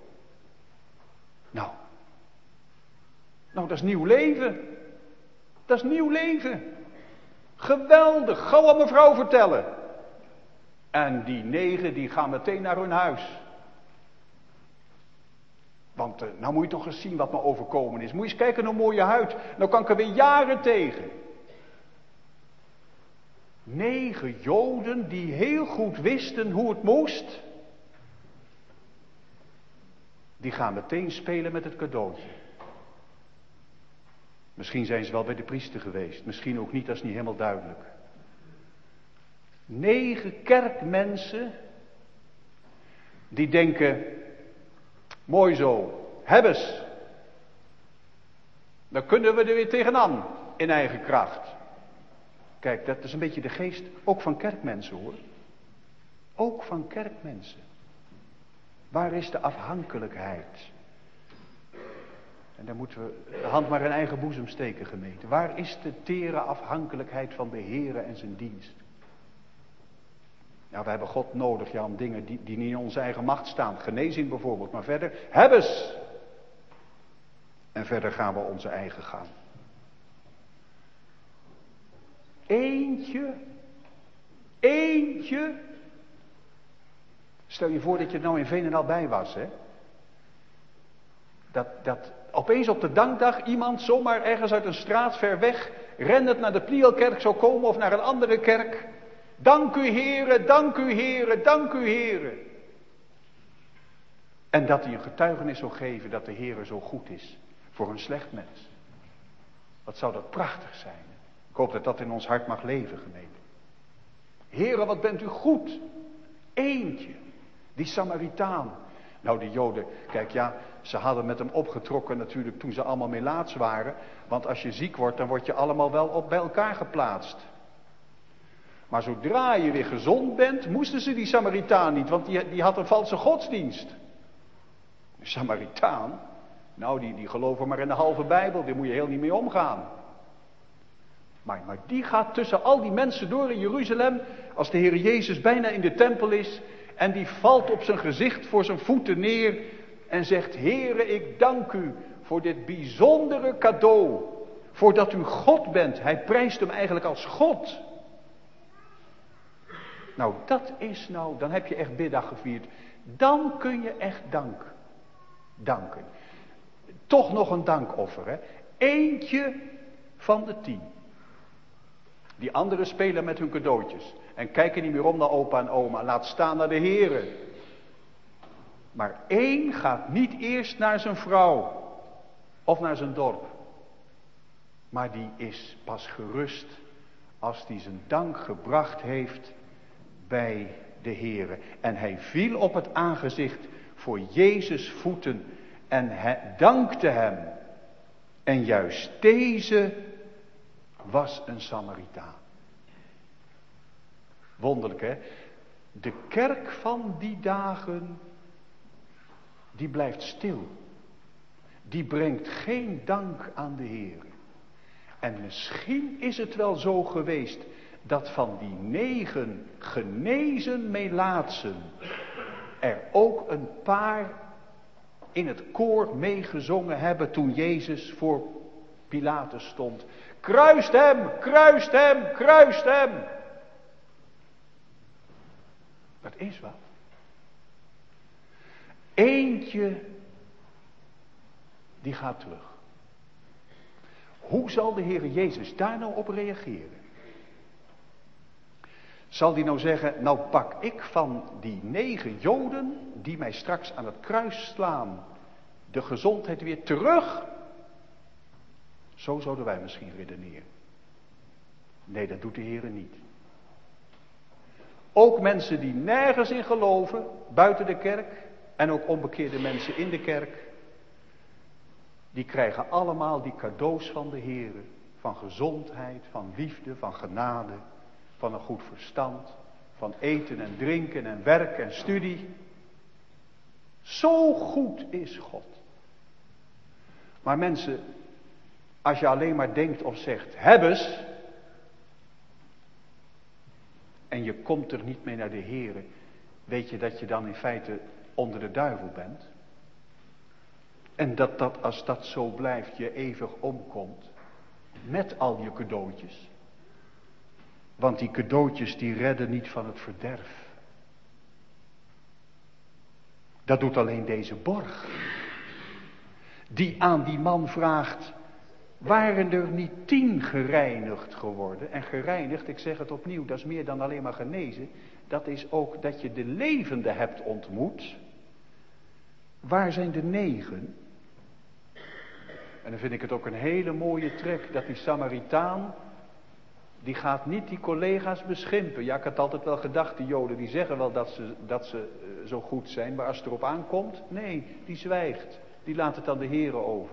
Nou. Nou, dat is nieuw leven. Dat is nieuw leven. Geweldig. Gauw aan mevrouw vertellen. En die negen die gaan meteen naar hun huis. Want uh, nou moet je toch eens zien wat me overkomen is. Moet je eens kijken naar een mooie huid. Nou kan ik er weer jaren tegen. Negen Joden die heel goed wisten hoe het moest. Die gaan meteen spelen met het cadeautje. Misschien zijn ze wel bij de priester geweest. Misschien ook niet, dat is niet helemaal duidelijk. Negen kerkmensen. Die denken. Mooi zo. Hebbes. Dan kunnen we er weer tegenaan. In eigen kracht. Kijk, dat is een beetje de geest. Ook van kerkmensen hoor. Ook van kerkmensen. Waar is de afhankelijkheid? En dan moeten we de hand maar in eigen boezem steken, gemeente. Waar is de tere afhankelijkheid van de Heere en zijn dienst? Ja, we hebben God nodig, ja, om dingen die, die niet in onze eigen macht staan. Genezing bijvoorbeeld, maar verder, hebbes! En verder gaan we onze eigen gaan. Eentje, eentje. Stel je voor dat je er nou in Veenendaal bij was, hè. Dat, dat opeens op de dankdag iemand zomaar ergens uit een straat ver weg rennend naar de Plielkerk zou komen of naar een andere kerk. Dank u Heere, dank u Heere, dank u Heere. En dat hij een getuigenis zou geven dat de Heere zo goed is voor een slecht mens. Wat zou dat prachtig zijn. Ik hoop dat dat in ons hart mag leven, gemeente. Heere, wat bent u goed. Eentje, die Samaritaan. Nou, die Joden, kijk ja, ze hadden met hem opgetrokken natuurlijk toen ze allemaal melaats waren. Want als je ziek wordt, dan word je allemaal wel op bij elkaar geplaatst. Maar zodra je weer gezond bent, moesten ze die Samaritaan niet, want die, die had een valse godsdienst. De Samaritaan, nou die, die geloven maar in de halve Bijbel, daar moet je heel niet mee omgaan. Maar, maar die gaat tussen al die mensen door in Jeruzalem, als de Heer Jezus bijna in de tempel is, en die valt op zijn gezicht voor zijn voeten neer en zegt, Heere, ik dank u voor dit bijzondere cadeau, voordat u God bent. Hij prijst hem eigenlijk als God. Nou, dat is nou, dan heb je echt biddag gevierd. Dan kun je echt dank, danken. Toch nog een dankoffer, hè. Eentje van de tien. Die anderen spelen met hun cadeautjes. En kijken niet meer om naar opa en oma. Laat staan naar de Heere. Maar één gaat niet eerst naar zijn vrouw. Of naar zijn dorp. Maar die is pas gerust als die zijn dank gebracht heeft bij de Heere. En hij viel op het aangezicht voor Jezus' voeten. En hij dankte hem. En juist deze was een Samaritaan. Wonderlijk, hè? De kerk van die dagen, die blijft stil. Die brengt geen dank aan de Heer. En misschien is het wel zo geweest dat van die negen genezen melaatsen er ook een paar in het koor meegezongen hebben toen Jezus voor Pilatus stond. Kruist hem, kruist hem, kruist hem. Dat is wat. Eentje die gaat terug. Hoe zal de Heer Jezus daar nou op reageren? Zal die nou zeggen, nou pak ik van die negen Joden die mij straks aan het kruis slaan de gezondheid weer terug? Zo zouden wij misschien redeneren. Nee, dat doet de Heer niet. Ook mensen die nergens in geloven, buiten de kerk, en ook onbekeerde mensen in de kerk, die krijgen allemaal die cadeaus van de Heer. Van gezondheid, van liefde, van genade, van een goed verstand, van eten en drinken en werk en studie. Zo goed is God. Maar mensen, als je alleen maar denkt of zegt, hebbes, en je komt er niet mee naar de Heer, weet je dat je dan in feite onder de duivel bent? En dat, dat als dat zo blijft je eeuwig omkomt, met al je cadeautjes. Want die cadeautjes die redden niet van het verderf. Dat doet alleen deze borg. Die aan die man vraagt, waren er niet tien gereinigd geworden? En gereinigd, ik zeg het opnieuw, dat is meer dan alleen maar genezen. Dat is ook dat je de levende hebt ontmoet. Waar zijn de negen? En dan vind ik het ook een hele mooie trek dat die Samaritaan, die gaat niet die collega's beschimpen. Ja, ik had altijd wel gedacht, die Joden die zeggen wel dat ze, dat ze uh, zo goed zijn, maar als het erop aankomt, nee, die zwijgt. Die laat het aan de Heere over.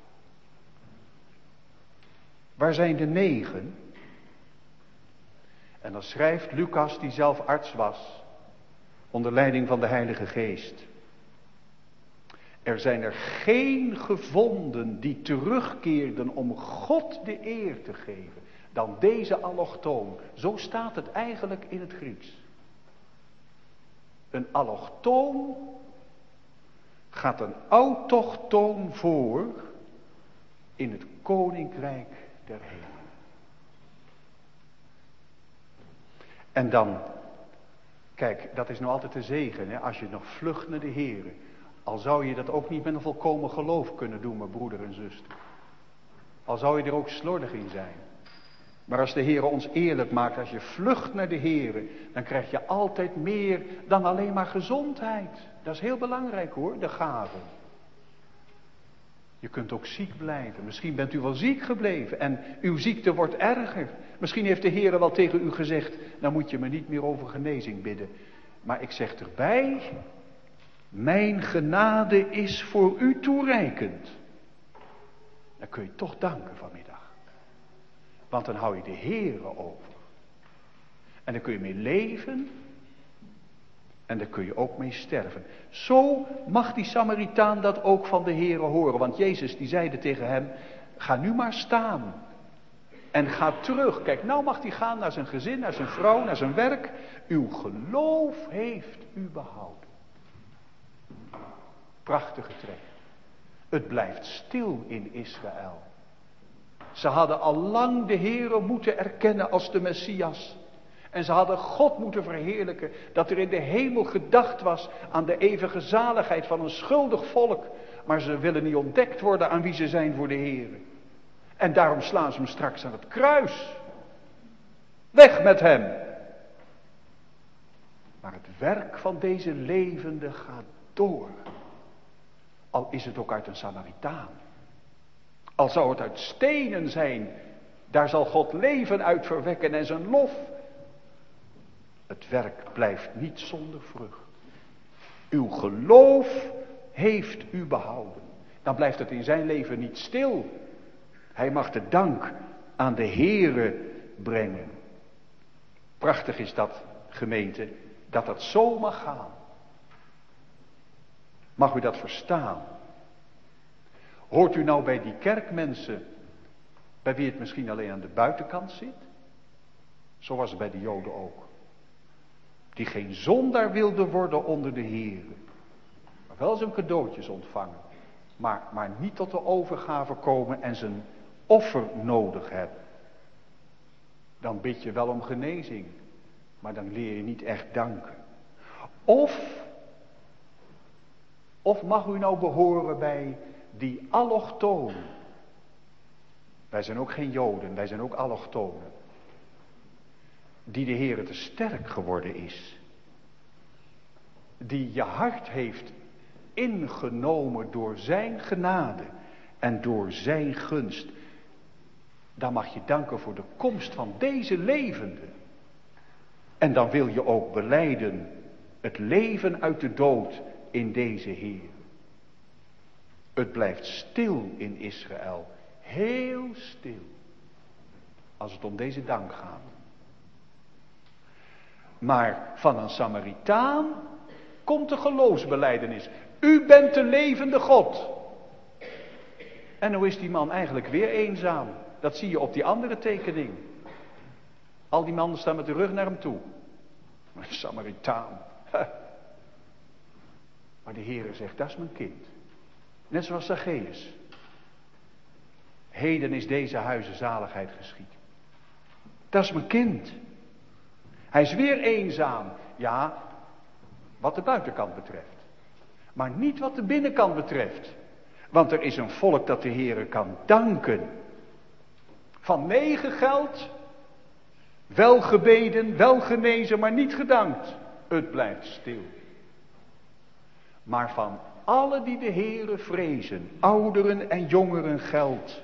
Waar zijn de negen? En dan schrijft Lucas, die zelf arts was, onder leiding van de Heilige Geest. Er zijn er geen gevonden die terugkeerden om God de eer te geven, dan deze allochtoon. Zo staat het eigenlijk in het Grieks. Een allochtoon gaat een autochtoon voor in het koninkrijk der hemelen. En dan, kijk, dat is nou altijd de zegen, hè, als je nog vlucht naar de Heere. Al zou je dat ook niet met een volkomen geloof kunnen doen, mijn broeder en zuster. Al zou je er ook slordig in zijn. Maar als de Heere ons eerlijk maakt, als je vlucht naar de Heere, dan krijg je altijd meer dan alleen maar gezondheid. Dat is heel belangrijk hoor, de gave. Je kunt ook ziek blijven. Misschien bent u wel ziek gebleven en uw ziekte wordt erger. Misschien heeft de Heere wel tegen u gezegd, dan moet je me niet meer over genezing bidden. Maar ik zeg erbij, mijn genade is voor u toereikend. Dan kun je toch danken vanmiddag. Want dan hou je de Heere over. En dan kun je mee leven. En daar kun je ook mee sterven. Zo mag die Samaritaan dat ook van de Heere horen. Want Jezus die zeide tegen hem, ga nu maar staan. En ga terug. Kijk, nou mag hij gaan naar zijn gezin, naar zijn vrouw, naar zijn werk. Uw geloof heeft u behouden. Prachtige trek. Het blijft stil in Israël. Ze hadden al lang de Heere moeten erkennen als de Messias. En ze hadden God moeten verheerlijken, dat er in de hemel gedacht was aan de eeuwige zaligheid van een schuldig volk. Maar ze willen niet ontdekt worden aan wie ze zijn voor de Heer. En daarom slaan ze hem straks aan het kruis. Weg met hem. Maar het werk van deze levende gaat door. Al is het ook uit een Samaritaan. Al zou het uit stenen zijn. Daar zal God leven uit verwekken en zijn lof. Het werk blijft niet zonder vrucht. Uw geloof heeft u behouden. Dan blijft het in zijn leven niet stil. Hij mag de dank aan de Heere brengen. Prachtig is dat, gemeente, dat dat zo mag gaan. Mag u dat verstaan? Hoort u nou bij die kerkmensen, bij wie het misschien alleen aan de buitenkant zit? Zo was het bij de Joden ook. Die geen zondaar wilden worden onder de Heere. Maar wel zijn cadeautjes ontvangen. Maar, maar niet tot de overgave komen en zijn offer nodig hebben. Dan bid je wel om genezing. Maar dan leer je niet echt danken. Of, of mag u nou behoren bij die allochtonen. Wij zijn ook geen Joden, wij zijn ook allochtonen. Die de Heere te sterk geworden is. Die je hart heeft ingenomen door zijn genade en door zijn gunst. Dan mag je danken voor de komst van deze levende. En dan wil je ook belijden het leven uit de dood in deze Heer. Het blijft stil in Israël. Heel stil. Als het om deze dank gaat. Maar van een Samaritaan komt de geloofsbelijdenis. U bent de levende God. En hoe is die man eigenlijk weer eenzaam? Dat zie je op die andere tekening. Al die mannen staan met de rug naar hem toe. Een Samaritaan. Maar de Heere zegt, dat is mijn kind. Net zoals Zacchaeus. Heden is deze huizen zaligheid geschied. Dat is mijn kind. Hij is weer eenzaam. Ja, wat de buitenkant betreft. Maar niet wat de binnenkant betreft. Want er is een volk dat de Heere kan danken. Van negen geld. Wel gebeden, wel genezen, maar niet gedankt. Het blijft stil. Maar van alle die de Heere vrezen, ouderen en jongeren geldt.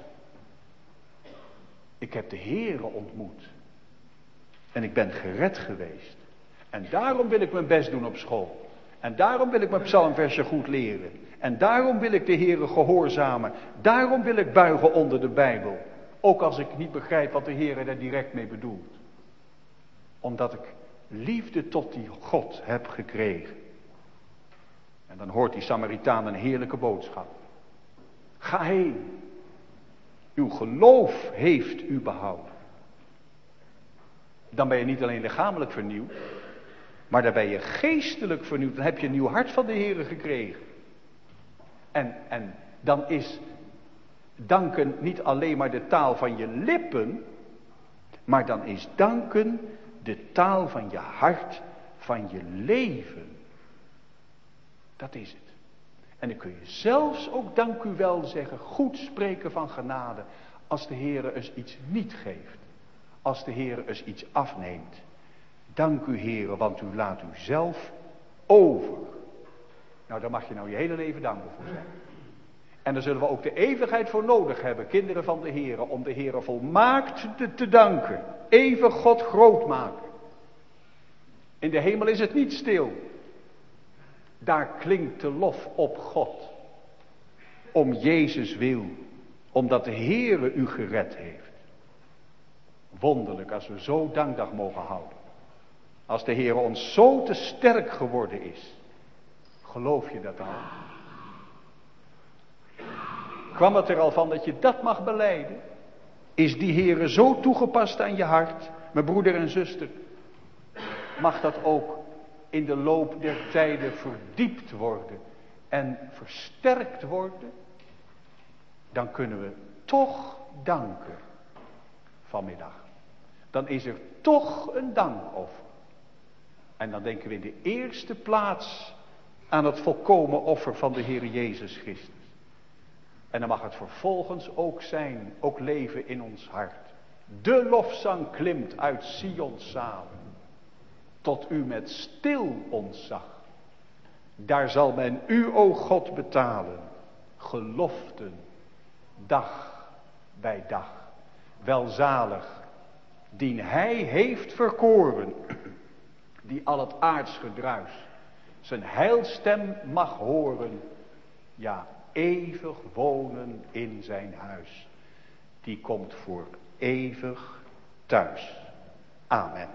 Ik heb de Heere ontmoet. En ik ben gered geweest. En daarom wil ik mijn best doen op school. En daarom wil ik mijn psalmversje goed leren. En daarom wil ik de Heere gehoorzamen. Daarom wil ik buigen onder de Bijbel. Ook als ik niet begrijp wat de Heere daar direct mee bedoelt. Omdat ik liefde tot die God heb gekregen. En dan hoort die Samaritaan een heerlijke boodschap. Ga heen. Uw geloof heeft u behouden. Dan ben je niet alleen lichamelijk vernieuwd. Maar dan ben je geestelijk vernieuwd. Dan heb je een nieuw hart van de Heere gekregen. En, en dan is danken niet alleen maar de taal van je lippen. Maar dan is danken de taal van je hart, van je leven. Dat is het. En dan kun je zelfs ook dank u wel zeggen, goed spreken van genade, als de Heere eens iets niet geeft. Als de Heere eens iets afneemt. Dank u Heere, want u laat u zelf over. Nou, daar mag je nou je hele leven dankbaar voor zijn. En daar zullen we ook de eeuwigheid voor nodig hebben, kinderen van de Heere, om de Heere volmaakt te, te danken. Even God groot maken. In de hemel is het niet stil. Daar klinkt de lof op God. Om Jezus wil. Omdat de Heere u gered heeft. Wonderlijk als we zo dankdag mogen houden. Als de Heere ons zo te sterk geworden is. Geloof je dat al? Kwam het er al van dat je dat mag belijden? Is die Heere zo toegepast aan je hart? Mijn broeder en zuster. Mag dat ook in de loop der tijden verdiept worden en versterkt worden? Dan kunnen we toch danken vanmiddag. dan is er toch een dankoffer. En dan denken we in de eerste plaats aan het volkomen offer van de Heer Jezus Christus. En dan mag het vervolgens ook zijn, ook leven in ons hart. De lofzang klimt uit Sions zalen, tot u met stil ontzag. Daar zal men u, o God, betalen, geloften, dag bij dag. Welzalig, dien hij heeft verkoren, die al het aards gedruis zijn heilstem mag horen, ja, eeuwig wonen in zijn huis. Die komt voor eeuwig thuis. Amen.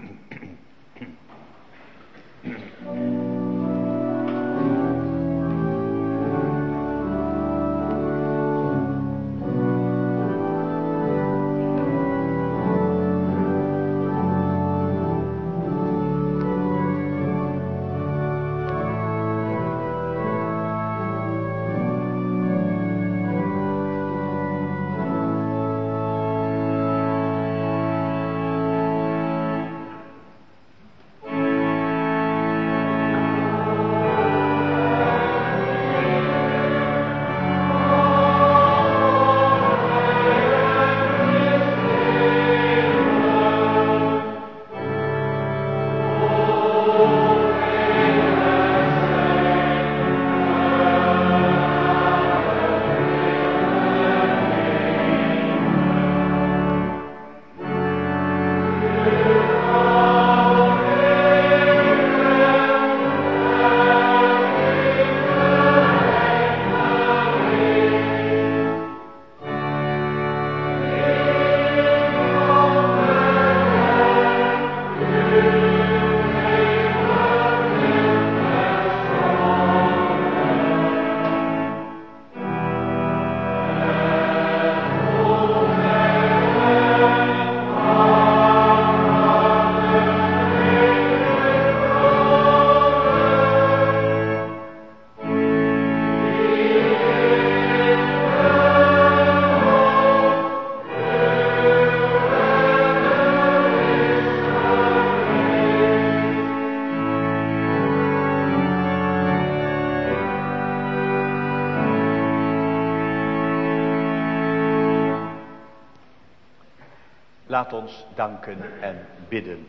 Laat ons danken en bidden.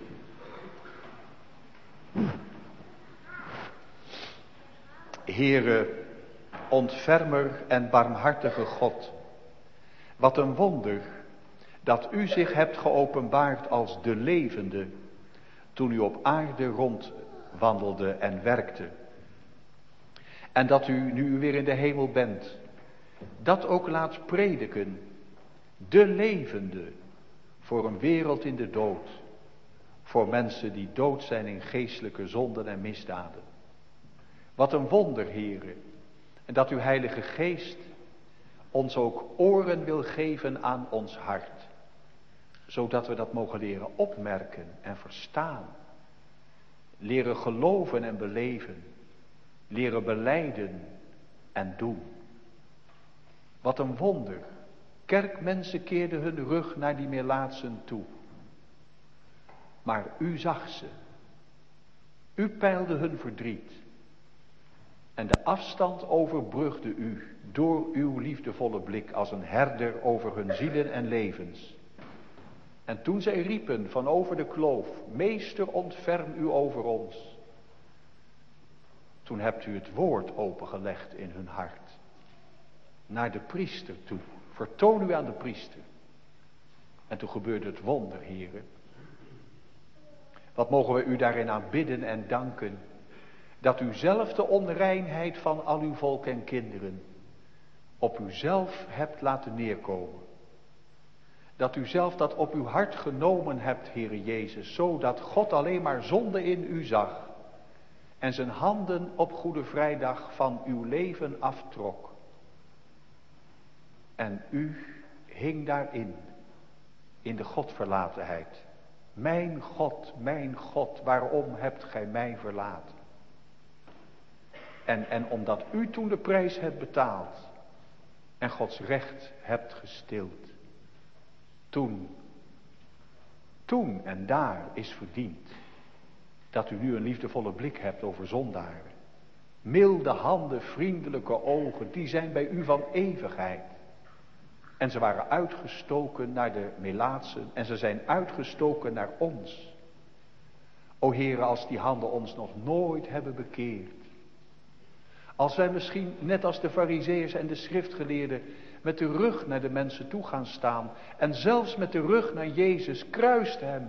Heere, ontfermer en barmhartige God, wat een wonder dat u zich hebt geopenbaard als de levende, toen u op aarde rondwandelde en werkte. En dat u, nu u weer in de hemel bent, dat ook laat prediken, de levende, voor een wereld in de dood, voor mensen die dood zijn in geestelijke zonden en misdaden. Wat een wonder, Heere, en dat uw Heilige Geest ons ook oren wil geven aan ons hart, zodat we dat mogen leren opmerken en verstaan, leren geloven en beleven, leren belijden en doen. Wat een wonder. Kerkmensen keerden hun rug naar die Melaatsen toe. Maar u zag ze. U peilde hun verdriet. En de afstand overbrugde u door uw liefdevolle blik als een herder over hun zielen en levens. En toen zij riepen van over de kloof, Meester, ontferm u over ons. Toen hebt u het woord opengelegd in hun hart. Naar de priester toe. Vertoon u aan de priester. En toen gebeurde het wonder, Heere. Wat mogen we u daarin aanbidden en danken. Dat u zelf de onreinheid van al uw volk en kinderen op uzelf hebt laten neerkomen. Dat u zelf dat op uw hart genomen hebt, Heere Jezus. Zodat God alleen maar zonde in u zag. En zijn handen op Goede Vrijdag van uw leven aftrok. En u hing daarin, in de Godverlatenheid. Mijn God, mijn God, waarom hebt gij mij verlaten? En, en omdat u toen de prijs hebt betaald en Gods recht hebt gestild. Toen toen en daar is verdiend dat u nu een liefdevolle blik hebt over zondaren. Milde handen, vriendelijke ogen, die zijn bij u van eeuwigheid. En ze waren uitgestoken naar de melaatsen en ze zijn uitgestoken naar ons. O Heere, als die handen ons nog nooit hebben bekeerd. Als wij misschien, net als de Farizeeërs en de schriftgeleerden, met de rug naar de mensen toe gaan staan. En zelfs met de rug naar Jezus, kruist hem.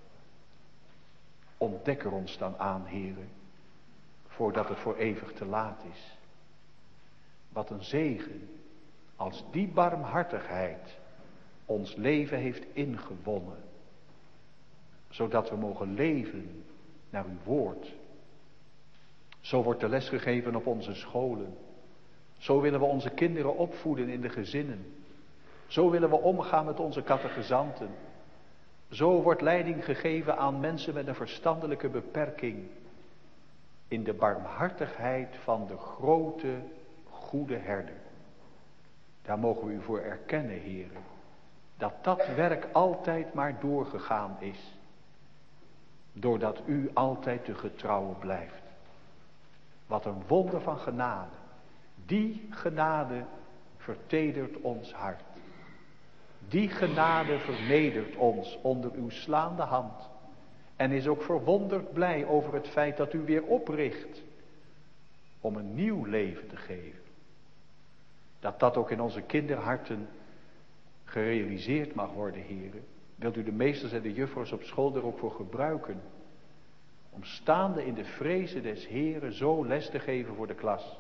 Ontdek er ons dan aan, Heere, voordat het voor eeuwig te laat is. Wat een zegen, als die barmhartigheid ons leven heeft ingewonnen. Zodat we mogen leven naar uw woord. Zo wordt de les gegeven op onze scholen. Zo willen we onze kinderen opvoeden in de gezinnen. Zo willen we omgaan met onze catechizanten. Zo wordt leiding gegeven aan mensen met een verstandelijke beperking. In de barmhartigheid van de grote, goede herder. Daar mogen we u voor erkennen, Heere. Dat dat werk altijd maar doorgegaan is. Doordat u altijd de getrouwe blijft. Wat een wonder van genade. Die genade vertedert ons hart. Die genade vernedert ons onder uw slaande hand. En is ook verwonderd blij over het feit dat u weer opricht. Om een nieuw leven te geven. Dat dat ook in onze kinderharten gerealiseerd mag worden, heren. Wilt u de meesters en de juffers op school er ook voor gebruiken. Om staande in de vrezen des Heren zo les te geven voor de klas.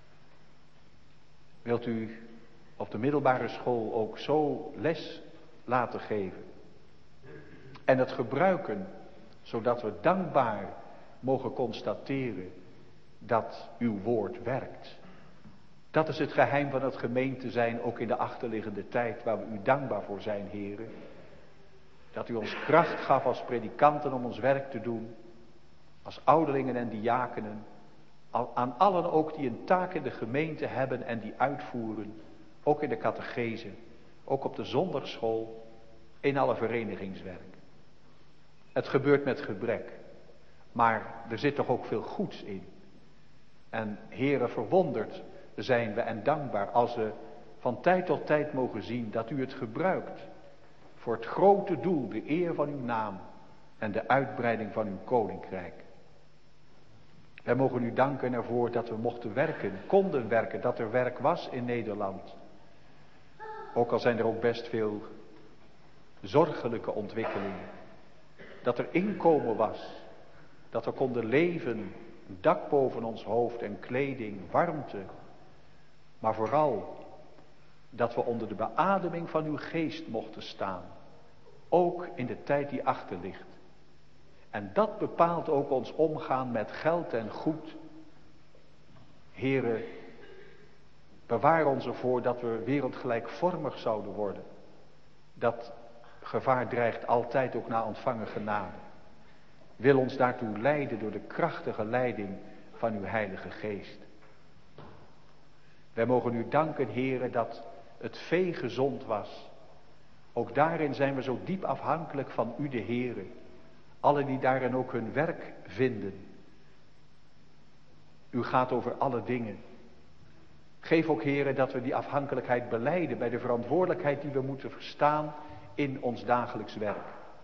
Wilt u op de middelbare school ook zo les laten geven. En het gebruiken, zodat we dankbaar mogen constateren dat uw woord werkt. Dat is het geheim van het gemeente zijn, ook in de achterliggende tijd, waar we u dankbaar voor zijn, heren. Dat u ons kracht gaf als predikanten om ons werk te doen. Als ouderlingen en diakenen. Aan allen ook die een taak in de gemeente hebben en die uitvoeren. Ook in de catechese. Ook op de zondagschool. In alle verenigingswerk. Het gebeurt met gebrek. Maar er zit toch ook veel goeds in. En heren, verwonderd zijn we en dankbaar als we van tijd tot tijd mogen zien dat u het gebruikt. Voor het grote doel, de eer van uw naam en de uitbreiding van uw koninkrijk. Wij mogen u danken ervoor dat we mochten werken, konden werken, dat er werk was in Nederland. Ook al zijn er ook best veel zorgelijke ontwikkelingen. Dat er inkomen was, dat we konden leven, een dak boven ons hoofd en kleding, warmte. Maar vooral dat we onder de beademing van uw geest mochten staan. Ook in de tijd die achter ligt. En dat bepaalt ook ons omgaan met geld en goed. Here, bewaar ons ervoor dat we wereldgelijkvormig zouden worden. Dat gevaar dreigt altijd ook na ontvangen genade. Wil ons daartoe leiden door de krachtige leiding van uw Heilige Geest. Wij mogen u danken, heren, dat het vee gezond was. Ook daarin zijn we zo diep afhankelijk van u, de Heere. Allen die daarin ook hun werk vinden. U gaat over alle dingen. Geef ook, heren, dat we die afhankelijkheid belijden bij de verantwoordelijkheid die we moeten verstaan in ons dagelijks werk.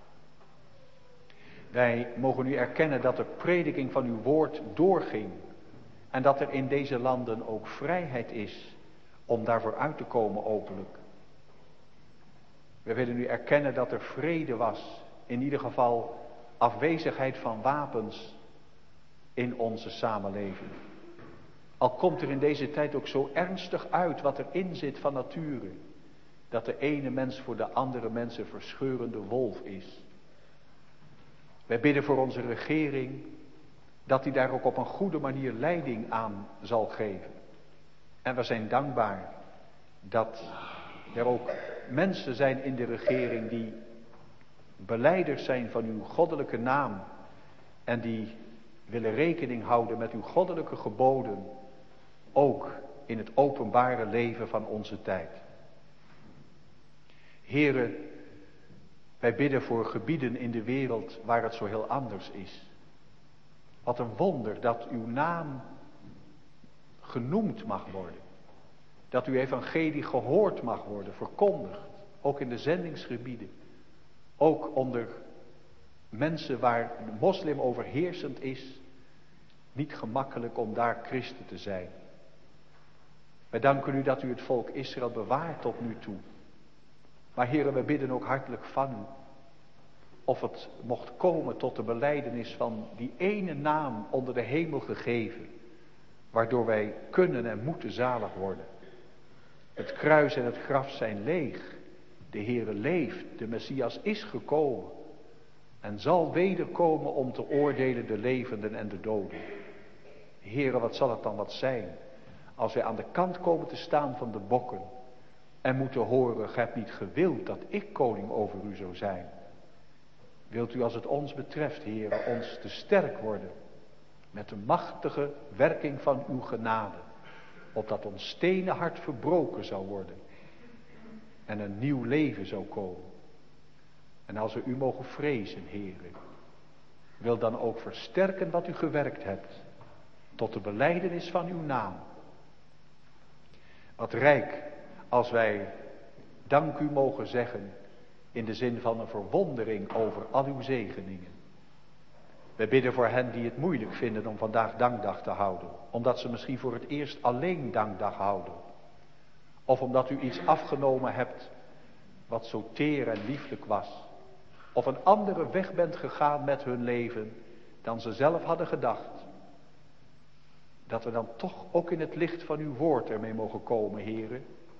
Wij mogen u erkennen dat de prediking van uw woord doorging. En dat er in deze landen ook vrijheid is om daarvoor uit te komen openlijk. We willen u erkennen dat er vrede was. In ieder geval afwezigheid van wapens in onze samenleving. Al komt er in deze tijd ook zo ernstig uit wat erin zit van nature. Dat de ene mens voor de andere mens een verscheurende wolf is. Wij bidden voor onze regering dat hij daar ook op een goede manier leiding aan zal geven. En we zijn dankbaar dat er ook mensen zijn in de regering die belijders zijn van uw goddelijke naam. En die willen rekening houden met uw goddelijke geboden. Ook in het openbare leven van onze tijd. Heren, Wij bidden voor gebieden in de wereld waar het zo heel anders is. Wat een wonder dat uw naam genoemd mag worden. Dat uw evangelie gehoord mag worden, verkondigd. Ook in de zendingsgebieden. Ook onder mensen waar de moslim overheersend is. Niet gemakkelijk om daar christen te zijn. Wij danken u dat u het volk Israël bewaart tot nu toe. Maar heren, we bidden ook hartelijk van u. Of het mocht komen tot de belijdenis van die ene naam onder de hemel gegeven. Waardoor wij kunnen en moeten zalig worden. Het kruis en het graf zijn leeg. De Heere leeft, de Messias is gekomen. En zal wederkomen om te oordelen de levenden en de doden. Heere, wat zal het dan wat zijn? Als wij aan de kant komen te staan van de bokken. En moeten horen, gij hebt niet gewild dat ik koning over u zou zijn. Wilt u als het ons betreft, Heere, ons te sterk worden. Met de machtige werking van uw genade. Opdat ons stenen hart verbroken zou worden. En een nieuw leven zou komen. En als we u mogen vrezen, Heere. Wil dan ook versterken wat u gewerkt hebt. Tot de belijdenis van uw naam. Wat rijk als wij dank u mogen zeggen. In de zin van een verwondering over al uw zegeningen. We bidden voor hen die het moeilijk vinden om vandaag dankdag te houden. Omdat ze misschien voor het eerst alleen dankdag houden. Of omdat u iets afgenomen hebt wat zo teer en lieflijk was. Of een andere weg bent gegaan met hun leven dan ze zelf hadden gedacht. Dat we dan toch ook in het licht van uw woord ermee mogen komen, heren.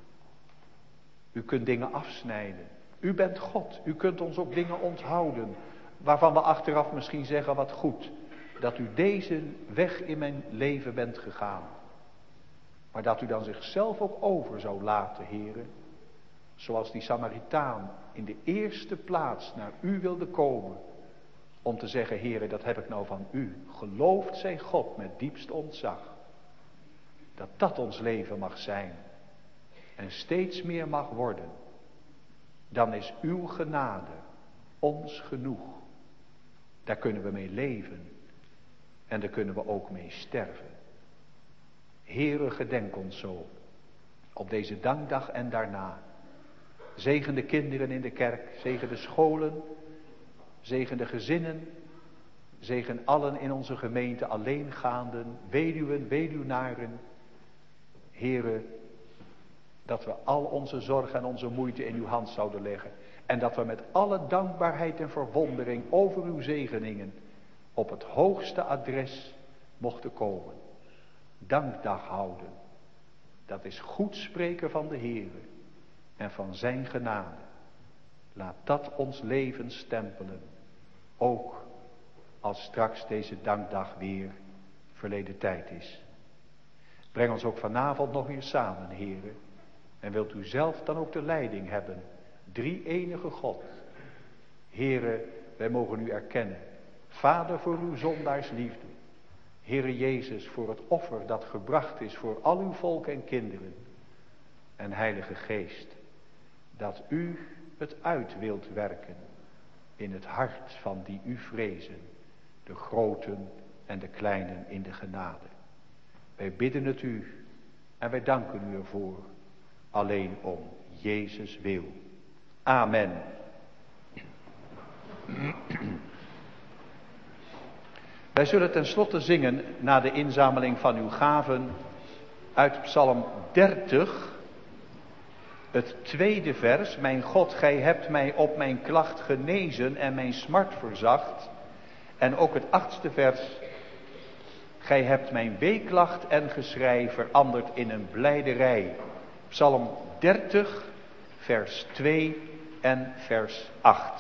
U kunt dingen afsnijden. U bent God. U kunt ons ook dingen onthouden. Waarvan we achteraf misschien zeggen, wat goed. Dat u deze weg in mijn leven bent gegaan. Maar dat u dan zichzelf ook over zou laten, heren. Zoals die Samaritaan in de eerste plaats naar u wilde komen. Om te zeggen, heren, dat heb ik nou van u. Geloofd zij God met diepst ontzag. Dat dat ons leven mag zijn. En steeds meer mag worden. Dan is uw genade ons genoeg. Daar kunnen we mee leven. En daar kunnen we ook mee sterven. Heere, gedenk ons zo. Op deze dankdag en daarna. Zegen de kinderen in de kerk. Zegen de scholen. Zegen de gezinnen. Zegen allen in onze gemeente alleengaanden. Weduwen, weduwnaren. Heere, dat we al onze zorg en onze moeite in uw hand zouden leggen. En dat we met alle dankbaarheid en verwondering over uw zegeningen op het hoogste adres mochten komen. Dankdag houden. Dat is goed spreken van de Heere en van zijn genade. Laat dat ons leven stempelen. Ook als straks deze dankdag weer verleden tijd is. Breng ons ook vanavond nog weer samen, Heere. En wilt u zelf dan ook de leiding hebben. Drie enige God. Heere, wij mogen u erkennen. Vader, voor uw zondaars liefde. Heere Jezus, voor het offer dat gebracht is voor al uw volk en kinderen. En Heilige Geest, dat u het uit wilt werken in het hart van die u vrezen. De groten en de kleinen in de genade. Wij bidden het u en wij danken u ervoor. Alleen om Jezus wil. Amen. Wij zullen tenslotte zingen na de inzameling van uw gaven uit Psalm dertig. Het tweede vers. Mijn God, gij hebt mij op mijn klacht genezen en mijn smart verzacht. En ook het achtste vers. Gij hebt mijn weeklacht en geschrei veranderd in een blijderij. Psalm dertig, vers twee en vers acht.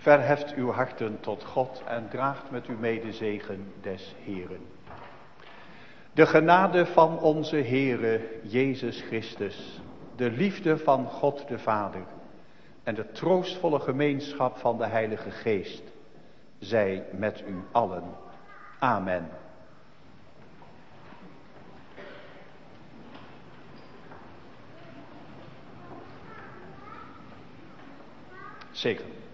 Verheft uw harten tot God en draagt met uw medezegen des Heren. De genade van onze Heere Jezus Christus, de liefde van God de Vader en de troostvolle gemeenschap van de Heilige Geest, zij met u allen. Amen. Zegen.